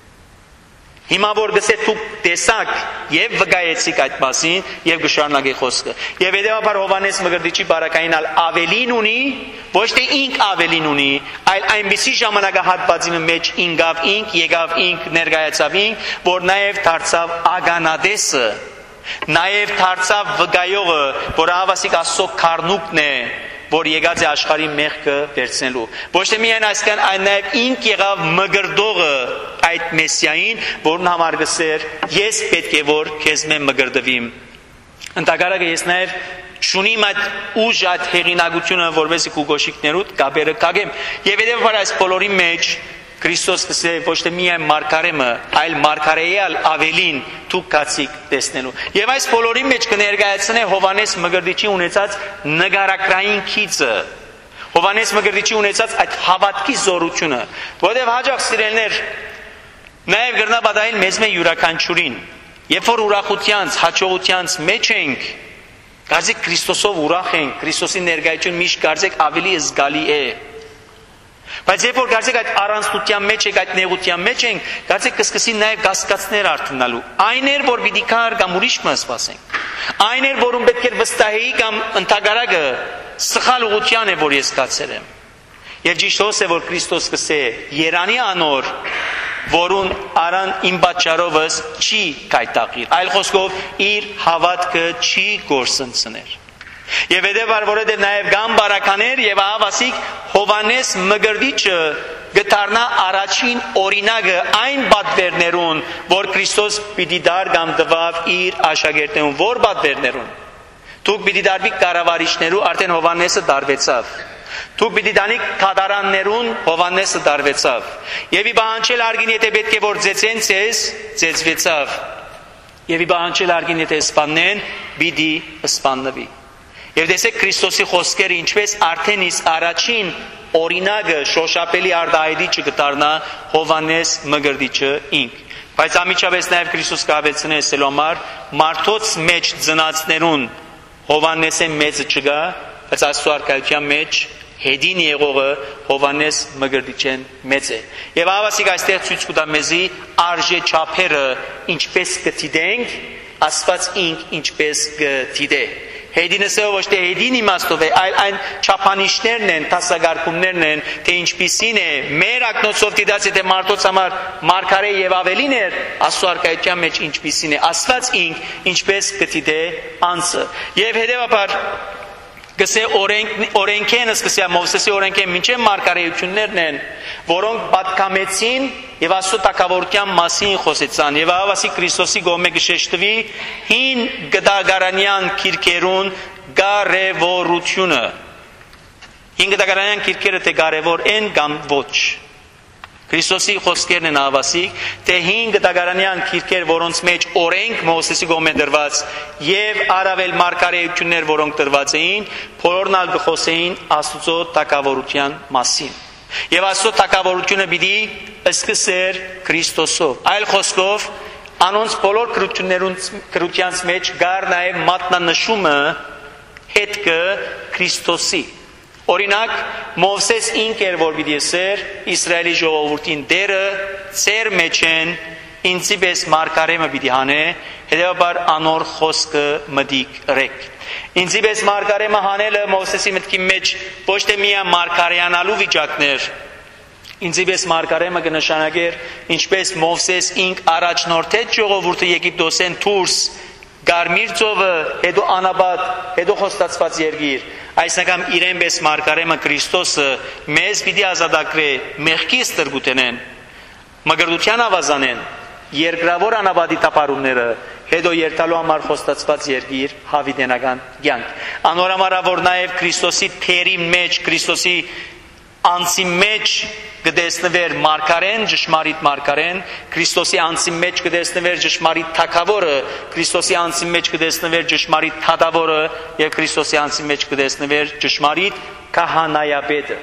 Հիմա որ գսե դուք տեսակ եւ վկայեցիք այդ մասին եւ գշարունակի խոսքը։ Եվ հետեւաբար Հովանես Մկրտիչի բարակային ավելին ունի, ոչ թե ինք ավելին ունի, այլ այնպիսի ժամանակահատվածի մեջ ինգավ ինք, եկավ ինք, ներկայացավ ինք, որ նաեւ դարձավ ագանադեսը Նաև դարձավ վկայողը, որ հավասիկ Աստծո քառնուկն է, որ եկած է աշխարհի մեղքը վերցնելու։ Ոչ թե միայն այսքան, այլ նաև ինք եղավ մգրդողը այդ Մեսիային, որն համար գսեր, ես պետք է որ քեզ մեն մգրդվիմ։ Ընդհակառակը ես նաև շունիմ այդ ուժ այդ հեղինակությունը, որովհետեւ քու գոշիկներուդ կաբերը կագեմ։ Եվ հետևաբար այս բոլորի մեջ Քրիստոս կսե ոչ թե միայն մարգարեմը, այլ մարգարեյալ ավելին դուք կացիք տեսնելու։ Եվ այս բոլորի մեջ կներկայացնե Հովանես Մկրտիչի ունեցած նկարագրային քիծը, Հովանես Մկրտիչի ունեցած այդ հավատքի զորությունը, որովհետև հաջող սիրելներ, նաև գրնաբադային մեզ մե յուրաքանչյուրին, երբ որ ուրախությանց, հաջողությանց մեջ ենք, կարծեք Քրիստոսով ուրախ ենք, Քրիստոսի ներկայությունը միշտ կարծեք ավելի զգալի է։ Բայց երբ որ կարծեք այդ առանցնության մեջ եք, այդ նեղության մեջ ենք, կարծեք կսկսի նաև կասկածներ արթնալու։ Այն էր, որ պիտի կար կամ ուրիշ մը սպասենք։ Այն էր, որում պետք էր վստահեի կամ ընդհակառակը սխալ ուղղության է, որ ես կացել եմ։ Եվ ճիշտ է, որ Քրիստոս կսե Երանի անոր, որուն արան իմ պատճառովս չի կայտակիր, այլ խոսքով իր հավատքը չի գործընծներ։ Եվ հետևաբար որովհետև նաև կան բարականեր եւ ահավասիկ Հովանես Մկրտիչը գտարնա առաջին օրինակը այն բادرներուն, որ Քրիստոս պիտի դար կամ տվավ իր աշակերտներուն, որ բادرներուն։ Դուք պիտի դարվի կառավարիչներու, արդեն Հովանեսը դարվեցավ։ Դուք պիտի դանիք քադարաններուն, Հովանեսը դարվեցավ։ Եվ ի բանջել արգին եթե պետք է որ ձեցեն ցես, ձեցվեցավ։ Եվ ի բանջել արգին եթե սպաննեն, պիտի սպաննվի։ Եվ տեսեք Քրիստոսի խոսքերը ինչպես արդեն իսկ առաջին օրինակը շոշափելի արդահայտիչը կդառնա Հովանես Մկրտիչը ինք։ Բայց ամիջապես նաև Քրիստոս կհավեցնե ասելու համար մարդոց մեջ ծնածներուն Հովանեսը մեծը չկա, բայց Աստծո արքայության մեջ հետին եղողը Հովանես Մկրտիչեն մեծ է։ Եվ հավասիկ այստեղ ցույց կտա մեզի արժե չափերը ինչպես կդիտենք, Աստված ինք ինչպես կդիտե։ Հետինսը ոչ թե հետին իմաստով է, այլ այն չափանիշներն են, տասագարկումներն են, թե ինչպիսին է մեր ակնոցով դիտած եթե մարդոց համար մարգարե եւ ավելին էր, Աստծո արքայության մեջ ինչպիսին է, Աստված ինք ինչպես կդիտե անձը։ Եվ հետեւաբար գսե օրենք օրենքենս գսե Մովսեսի օրենքեն մինչև մարգարեություններն են, որոնք պատկամեցին եւ Աստծո տակավորության մասին խոսեցան եւ հավասի Քրիստոսի գոմե գշեշտվի հին գդագարանյան քիրքերուն կարևորությունը։ Հին գդագարանյան քիրքերը թե կարևոր են կամ ոչ։ Քրիստոսի խոսքերն են հավասիկ, թե հին գդագարանյան քիրքեր, որոնց մեջ օրենք Մովսեսի կողմէ դրված եւ առավել մարգարեություններ, որոնք դրված էին, բոլորն ալ գխոսեին Աստծո տակավորության մասին։ Եվ Աստծո տակավորությունը պիտի սկսեր Քրիստոսով։ Այլ խոսքով, անոնց բոլոր քրությունց մեջ գար նաեւ մատնանշումը հետքը Քրիստոսի։ Օրինակ, Մովսես ինք էր, որ պիտի ասեր Իսրայելի ժողովրդին դերը ծեր մեջ են, ինձի պես մարգարեմը պիտի հանե, հետևաբար անոր խոսքը մտիկ ռեք։ Ինձի պես մարգարեմը հանելը Մովսեսի մտքի մեջ ոչ թե միայն մարգարեանալու վիճակներ, ինձի պես մարգարեմը կնշանակեր, ինչպես Մովսես ինք առաջնորդեց ժողովուրդը Եգիպտոսեն դուրս Գարմիր ծովը, հետո անաբադ, հետո խոստացված երկիր, այս նկամ իրեն պես մարգարեմը Քրիստոսը մեզ պիտի ազատագրե մեղքից տրգուտենեն, մգրդության ավազանեն, երկրավոր անաբադի տապարումները, հետո երթալու համար խոստացված երկիր հավիտենական կյանք։ Անորամարա որ նաև Քրիստոսի թերի մեջ, Քրիստոսի անձի մեջ կդեսնվեր մարգարեն, ճշմարիտ մարգարեն, Քրիստոսի անձի մեջ կդեսնվեր ճշմարիտ թագավորը, Քրիստոսի անձի մեջ կդեսնվեր ճշմարիտ թագավորը եւ Քրիստոսի անձի մեջ կդեսնվեր ճշմարիտ քահանայապետը։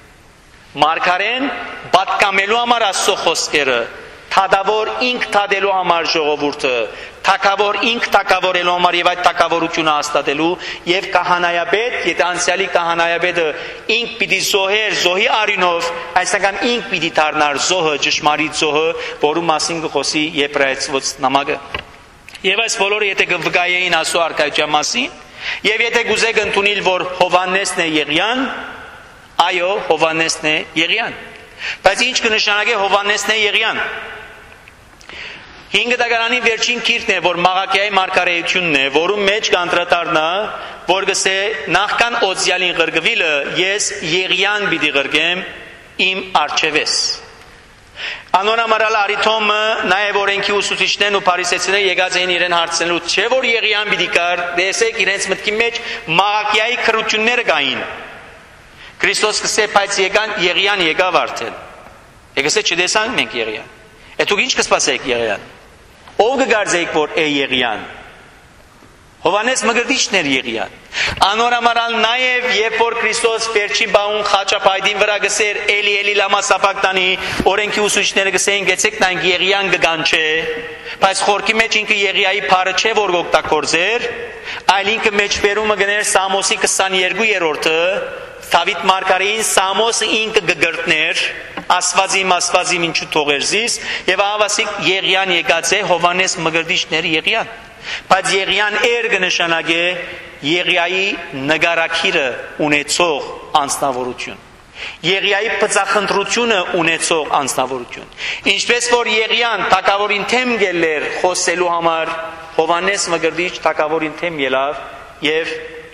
Մարգարեն պատկամելու համար Աստծո խոսքերը, թագավոր ինք թադելու համար ժողովուրդը, թագավոր ինք թագավորելու համար եւ այդ թագավորությունը հաստատելու եւ քահանայապետ, եթե անցյալի քահանայապետը ինք պիտի զոհեր, զոհի արինով, այսինքն ինք պիտի դառնար զոհը, ճշմարիտ զոհը, որու մասին կխոսի Եբրայեցված նամակը։ Եվ այս բոլորը եթե կվկայեին Աստծո արքայության մասին, եւ եթե գուզեք ընդունել, որ Հովանեսն է Եղիան, այո, Հովանեսն է Եղիան։ Բայց ինչ կնշանակե Հովանեսն է Եղիան։ Հինգ դագարանի վերջին քիրքն է, որ Մաղաքիայի մարգարեությունն է, որում մեջ կանդրադառնա, որ գսե նախքան օծյալին ղրգվիլը ես Եղիան պիտի ղրգեմ իմ արջևես։ Անոնամարալ արիթոմը նաև օրենքի ուսուցիչներն ու փարիսեցիները եկած էին իրեն հարցնելու, չէ որ Եղիան պիտի կար, տեսեք իրենց մտքի մեջ Մաղաքիայի քրությունները կային։ Քրիստոս գսե բայց եկան Եղիան եկավ արդեն։ Եկեսե չտեսանք մենք Եղիան։ Է դուք ինչ կսպասեք Եղիան։ Ով կգարձեիք որ է Եղիան։ Հովանես Մկրտիչն էր Եղիան։ Անորամարալ նաև երբ որ Քրիստոս վերջին բաղուն խաչապայտին վրա գսեր էլի էլի լամա սապակտանի օրենքի ուսուցիչները գսեին գեցեք նայենք Եղիան կգանչե, բայց խորքի մեջ ինքը Եղիայի փարը չէ որ կօգտագործեր, այլ ինքը մեջբերումը գներ Սամոսի քսաներկուերորդը Դավիթ մարգարեին Սամոսը ինքը գգրտներ ասվածիմ ասվածիմ ինչու թողեր զիս եւ ահավասիկ Եղիան եկած է Հովանես Մկրտիչներ Եղիան բայց Եղիան էր կնշանակե Եղիայի նգարակիրը ունեցող անձնավորություն Եղիայի բծախնդրությունը ունեցող անձնավորություն ինչպես որ Եղիան թագավորին թեմ գելեր խոսելու համար Հովանես Մկրտիչ թագավորին թեմ ելավ եւ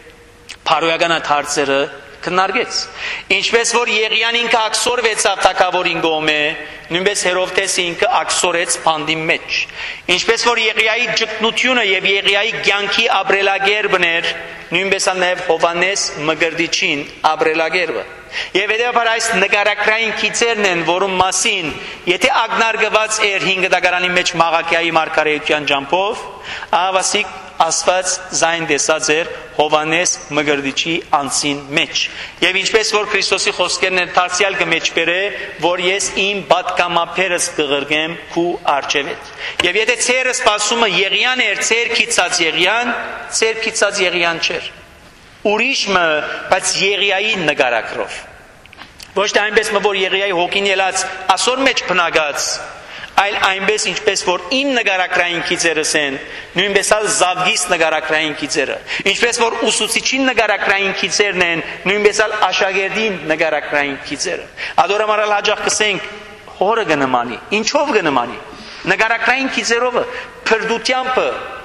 փարոյական հարցերը քննարկեց ինչպես որ Եղիան ինքը ակսորվեցավ թագավորին գոմե նույնպես Հերովդեսը ինքը ակսորեց բանդի մեջ ինչպես որ Եղիայի ճգնությունը եւ Եղիայի կյանքի ապրելակերպն էր նույնպես նաև Հովանես Մկրտիչին ապրելակերպը եւ հետեւաբար այս նկարակրային քիծերն են որում մասին եթե ագնարգված էր հինգ դագարանի մեջ Մաղաքիայի մարգարեության ջամփով ահավասիկ Աստված զայն տեսած էր Հովանես Մկրտիչի անձին մեջ եւ ինչպես որ Քրիստոսի խոսքերն են դարձյալ կմեջբերե որ ես իմ պատկամափերս կղրգեմ քու արջևից եւ եթե ցերը սպասումը Եղիան էր ցեր քիծած Եղիան ցեր քիծած Եղիան չէր ուրիշը բայց Եղիայի նկարակրով ոչ թե այնպես որ Եղիայի հոգին ելած ասոր մեջ բնագած այլ այնպես ինչպես որ իմ նկարակրային քիծերս են նույնպես ալ Զավգիս նկարակրային քիծերը ինչպես որ ուսուցիչին նկարակրային քիծերն են նույնպես ալ աշակերտին նկարակրային քիծերը ադորամարալ հաջող կսենք հորը կնմանի ինչով կնմանի նկարակրային քիծերով փրդությամբ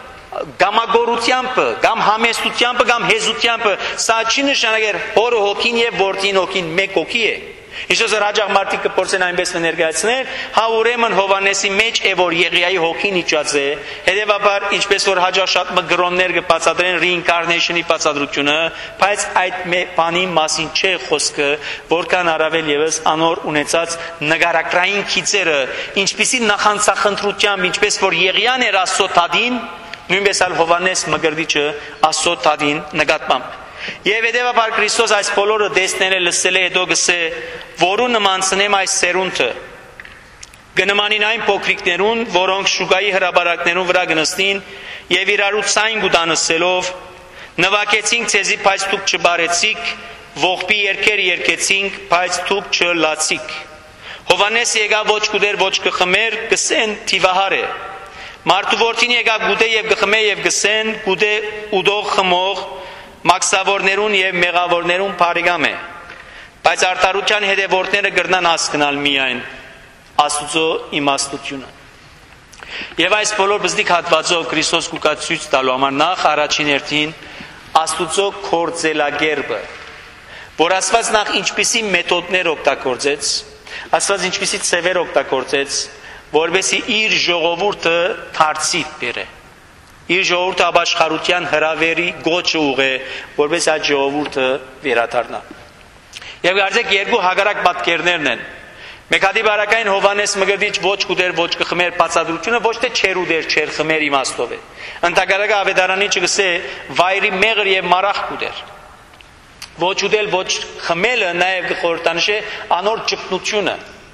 գամագորությամբ կամ համեստությամբ կամ հեզությամբ սա չի նշանակեր հորը հոգին եւ որդին հոգին մեկ հոգի է Ինչպես հաջող մարդիկ կփորձեն այնպես ներկայացնել, հա ուրեմն Հովանեսի մեջ է որ Եղիայի հոգին իջած է, հետեւաբար ինչպես որ հաջող շատ մգրոններ կբացատրեն reincarnation-ի բացատրությունը, բայց այդ բանի մասին չէ խոսքը, որքան առավել եւս անոր ունեցած նկարակրային քիծերը, ինչպիսի նախանցախնդրությամբ, ինչպես որ Եղիան էր Աստծո թադին, նույնպես ալ Հովանես Մկրտիչը Աստծո թադին նկատմամբ Եվ հետևաբար Քրիստոս այս բոլորը տեսնել է լսել է հետո գսե որու նմանցնեմ այս սերունդը գնմանին այն փոքրիկներուն որոնք շուկայի հրաբարակներուն վրա գնստին եւ իրարու ցայն գուտանսելով նվակեցինք ցեզի բայց դուք չբարեցիք ողբի երկեր երկեցինք բայց դուք չլացիք Հովանես եկավ ոչ կուտեր ոչ կխմեր գսեն թիվահար է Մարդու որդին եկավ գուտե եւ գխմե եւ գսեն գուտե ուդող խմող Մաքսավորներուն եւ մեղավորներուն բարիգամ է բայց արտարության հետևորդները կրնան հասկանալ միայն Աստծո իմաստությունը Եվ այս բոլոր բզդիկ հատվածով Քրիստոս կուկա ցույց տալու համար նախ առաջին հերթին Աստծո կորձելագերբը որ Աստված նախ ինչպիսի մեթոդներ օգտագործեց Աստված ինչպիսի ծևեր օգտագործեց որովհետեւ իր ժողովուրդը դարձի բերե Իր ժողովուրդը ապաշխարության հրավերի գոչը ուղե, որպես այդ ժողովուրդը վերադառնա։ Եվ գարձեք երկու հագարակ պատկերներն են։ Մեկ հատի բարակային Հովանես Մկրտիչ ոչ կուտեր ոչ կխմեր բացատրությունը ոչ թե չեր ուտեր չեր խմեր իմաստով է։ Ընդհակառակը Ավետարանի չգսե վայրի մեղր եւ մարախ կուտեր։ Ոչ ուտել ոչ խմելը նաև կխորհրդանշե անոր ճգնությունը,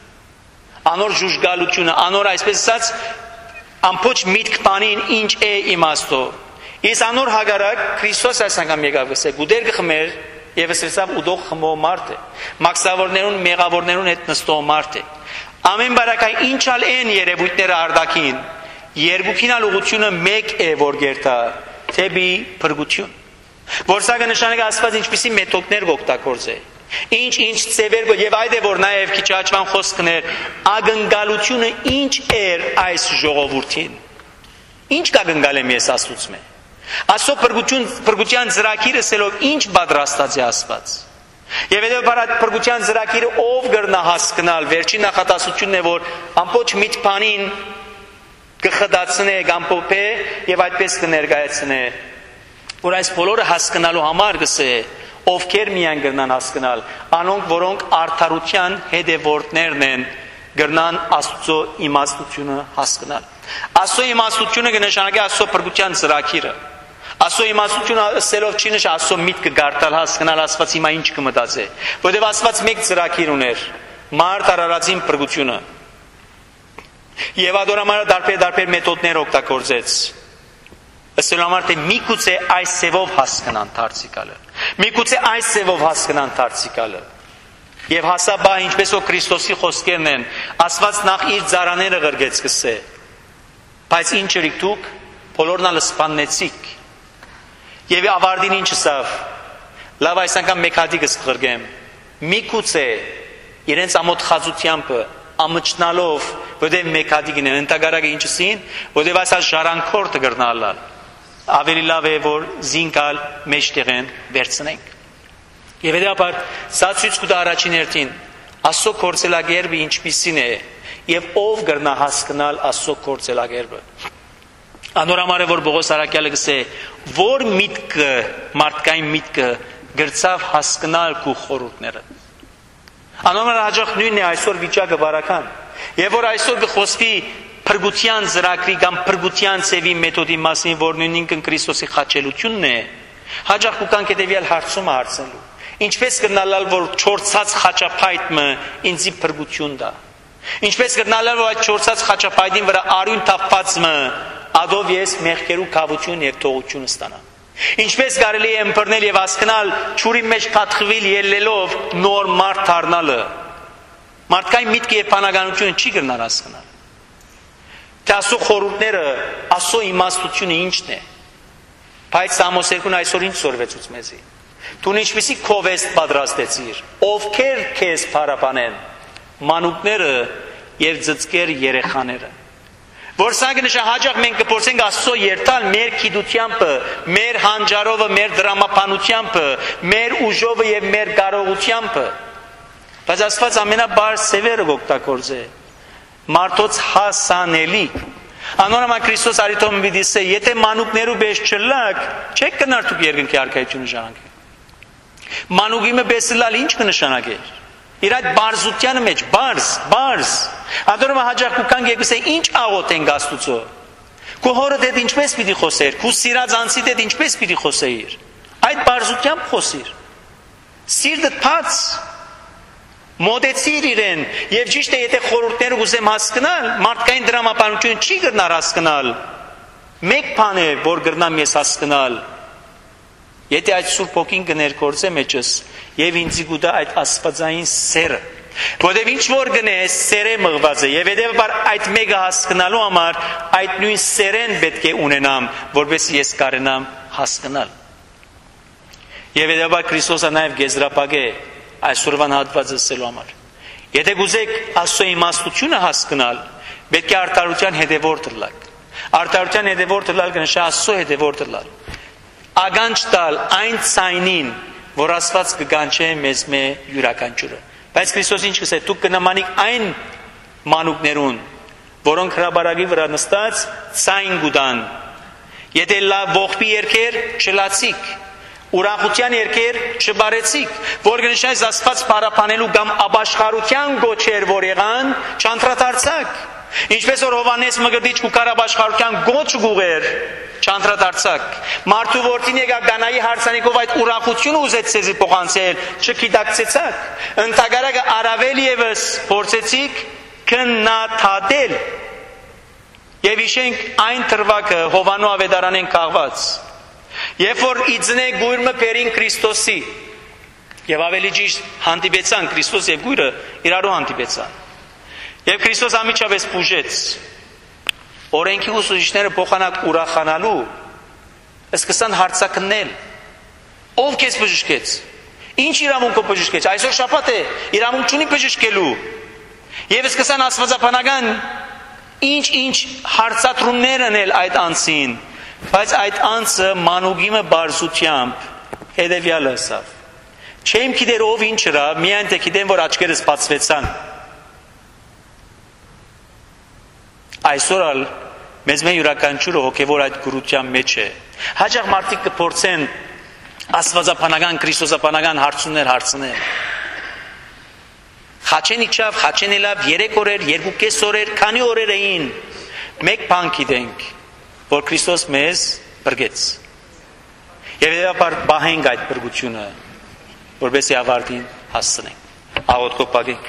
անոր ժուժգալությունը, անոր այսպես ասած Ամփոչ միտք տանին ինչ է իմաստով։ Իսկ անոր հագարակ Քրիստոս այս անգամ եկավ գսե գուտեր գխմեր եւ ասեցավ ուդող խմող մարդ է։ Մաքսավորներուն մեղավորներուն հետ նստող մարդ է։ Ամեն բարակայ ինչալ են երևույթները արդակին։ Երկուքինալ ուղությունը մեկ է որ գերտա թեբի փրկություն։ Որ սա կնշանակի Աստված ինչպիսի մեթոդներ կօգտագործե։ Ինչ-ինչ ծևեր եւ այդ է որ նաեւ քիչ աճվան խոսքներ ագնկալությունը ինչ էր այս ժողովրդին։ Ինչ կագնկալ եմ ես Աստծուց մե։ Աստծո փրկություն փրկության ծրագիրը սելով ինչ պատրաստած է Աստված։ Եվ հետո այդ փրկության ծրագիրը ով կրնա հասկանալ վերջին նախատասությունն է որ ամբողջ միտքանին կխդացնե գամփոփե եւ այդպես կներկայացնե որ այս բոլորը հասկանալու համար գսե ովքեր միայն կրնան հասկանալ անոնք որոնք արդարության հետևորդներն են կրնան Աստծո իմաստությունը հասկանալ Աստծո իմաստությունը կնշանակի Աստծո փրկության ծրագիրը Աստծո իմաստությունը ասելով չի նշանակի Աստծո միտքը գարտալ հասկանալ Աստված հիմա ինչ կմտածի որովհետև Աստված մեկ ծրագիր ուներ մարդ արարածին փրկությունը եւ ադորամարը դարբեր դարբեր մեթոդներ օգտագործեց Ասել համար թե միգուցե այս ծևով հասկանան դարձիկալը միգուցե այս ծևով հասկանան դարձիկալը եւ հասաբա ինչպես որ Քրիստոսի խոսքերն են Աստված նախ իր ծառաները գրգեց կսե բայց ինչ եք դուք բոլորն ալ սպանեցիք եւ ավարտին ինչ ասավ լավ այս անգամ մեկ հատի կսղրգեմ միգուցե իրենց ամոթ խազությամբ ամճնալով որտեղ մեկ հատի գնեն ընտագարակը ինչսին որտեղ ասա ժառանգորտը գրնալալ ավելի լավ է որ զինկալ մեջտեղեն վերցնենք եւ հետեւաբար սա ցույց կտա առաջին հերթին Աստծո կորցելագերբը ինչպիսին է եւ ով կրնա հասկանալ Աստծո կորցելագերբը անորամար է որ Պողոս Արաքյալը գսե որ միտքը մարդկային միտքը գրծավ հասկանալ քու խորհուրդները անորամար հաջող նույնն է այսօր վիճակը բարական եւ որ այսօր կխոսվի Փրկության ծրագրի կամ փրկության ծևի մեթոդի մասին, որ նույնիսկ Քրիստոսի խաչելությունն է, հաջող կուքան կդեվիալ հարցումը հարցնելու։ Ինչպես կնալալ որ չորցած խաչապայտը ինձի փրկություն դա։ Ինչպես կնալալ որ այդ չորցած խաչապայտին վրա արյուն թափվածը ադով ես մեղքերու կավություն եւ թողություն ստանամ։ Ինչպես կարելի է ըմբռնել եւ հասկանալ ճուրի մեջ փաթխվել ելելով նոր մարդ դառնալը։ Մարդկային միտքը եւ բանականությունը չի կրնար հասկանալ։ Թե Աստծո խորհուրդները, Աստծո իմաստությունը ինչն է։ Բայց Սամոս երկուն այսօր ինչ սորվեցուց մեզի։ Դու ինչպեսի քովեստ պատրաստեցիր, ովքեր քեզ փարապանեն, մանուկները եւ ծծկեր երեխաները։ Որ սա կնշա հաջող մենք կփորձենք Աստծո երթալ մեր քիդությամբ, մեր հանջարովը, մեր դրամապանությամբ, մեր ուժովը եւ մեր կարողությամբ։ Բայց Աստված ամենաբար սևերը օգտագործե Մարդոց հասանելի Անոնամա Քրիստոս արիթոմ վիդիսե եթե մանուկներու բես չլակ չեք կնարտուք երկնքի արքայությունը ժառանգել Մանուկիմը բեսլալ ինչ կնշանակի իր այդ բարձությանը մեջ բարձ բարձ Անոնամա հաջող կուքան գեկուսե ինչ աղոթենք Աստուծո Քո հորը դեդ ինչպես պիտի խոսեր քո սիրած անցի դեդ ինչպես պիտի խոսեիր այդ բարձությամբ խոսիր Սիրտդ բաց Մոդեցիր իրեն եւ ճիշտ է եթե խորհուրդները ուզեմ հասկանալ մարդկային դրամապանությունը չի գրնար հասկանալ մեկ բան է որ գրնամ ես հասկանալ եթե այդ Սուրբ Հոգին կներկործե մեջս եւ ինձի գուտա այդ աստվածային սերը որովհետեւ ինչ որ գնե սերը մղված է եւ հետեւաբար այդ մեկը հասկանալու համար այդ նույն սերեն պետք է ունենամ որովհետեւ ես կարենամ հասկանալ եւ հետեւաբար Քրիստոսը նաեւ գեզրապագե այսօրվան հատվածը ասելու համար եթե գուզեք Աստծո իմաստությունը հասկանալ պետք է արդարության հետևորդ լալ արդարության հետևորդ լալ կնշա Աստծո հետևորդ լալ ագանջ տալ այն ցայնին որ Աստված կգանչե մեզ մե յուրաքանչյուրը բայց Քրիստոս ինչ կսե դուք կնմանիք այն մանուկներուն որոնք հրաբարագի վրա նստած ցայն գուտան եթե լավ ողբի երկեր չլացիք ուրախության երկեր չբարեցիք, որ գնշայ Աստված պարապանելու կամ աբաշխարության գոչեր որ եղան, չանդրադարձակ։ Ինչպես որ Հովանես Մգրտիչ ու Կարաբաշխարության գոչ գուղեր, չանդրադարձակ։ Մարդու որդին եկա Գանայի հարսանիքով այդ ուրախությունը ուզեց ցեզի փոխանցել, չգիտակցեցաք։ Ընտագարակը առավել եւս փորձեցիք քննադատել։ Եվ իշենք այն թրվակը Հովանու ավետարանեն կաղված։ Երբ որ իձնե գույրը բերին Քրիստոսի եւ ավելի ճիշտ հանդիպեցան Քրիստոս եւ գույրը իրարու հանդիպեցան եւ Քրիստոս ամիջապես բուժեց օրենքի ուսուցիչները փոխանակ ուրախանալու սկսան հարցակնել ով քեզ բժշկեց Ինչ իրավունքով բժշկեց։ Այսօր շաբաթ է, իրավունք չունի բժշկելու։ Եվ սկսան աստվածաբանական ինչ-ինչ հարցատրումներ անել այդ անձին, բայց այդ անձը մանուկիմը բարձությամբ հետևյալը ասավ. չեմ գիտեր ով ինչ հրա, միայն թե գիտեմ, որ աչքերս բացվեցան։ Այսօր ալ մեզ մեր յուրաքանչյուրը հոգևոր այդ գուրության մեջ է։ Հաճախ մարդիկ կփորձեն աստվածաբանական, քրիստոսաբանական հարցումներ հարցնել։ Խաչեն իջավ, խաչեն ելավ, երեք օրեր, երկու կես օրեր, քանի օրեր էին։ Մեկ բան գիտենք, որ Քրիստոս մեզ բրգեց։ Եվ հետևաբար բահենք այդ բրգությունը, որպեսզի ավարտին հասցնենք։ Աղոթքով պագենք։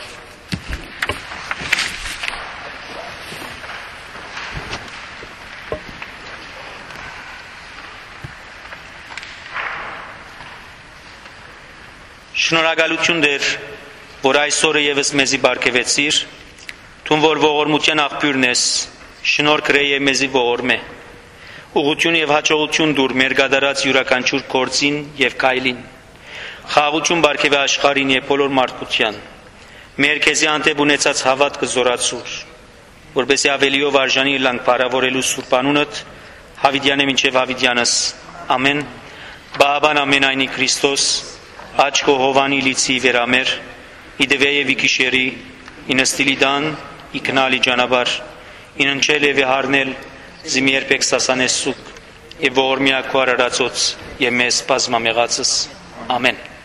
Շնորհակալություն Տեր, որ այսօրը եւս մեզի բարգեւեցիր, թուն որ ողորմության աղբյուրն ես, շնորհ գրե եւ մեզի ողորմե։ Ուղղություն եւ հաջողություն դուր մեր գդարած յուրաքանչյուր գործին եւ քայլին։ Խաղաղություն բարգեւե աշխարհին եւ բոլոր մարդկության։ Մեր քեզի անտեպ ունեցած հավատքը զորացուր, որպեսզի ավելիով արժանի լանք բարավորելու սուրբ անունդ, Հավիդյանե մինչեւ Հավիդյանս։ Ամեն։ Բաբան ամենայնի Քրիստոս, աչքո Հովանի լիցի վերամեր, իդվե եւ իքիշերի, ինստիլիդան, իքնալի ջանաբար, ինընչել եւ հարնել, զիմ երբեք սասանես սուկ, եւ ողորմյա քո արարածոց եւ մեզ բազմամեղածս։ Ամեն։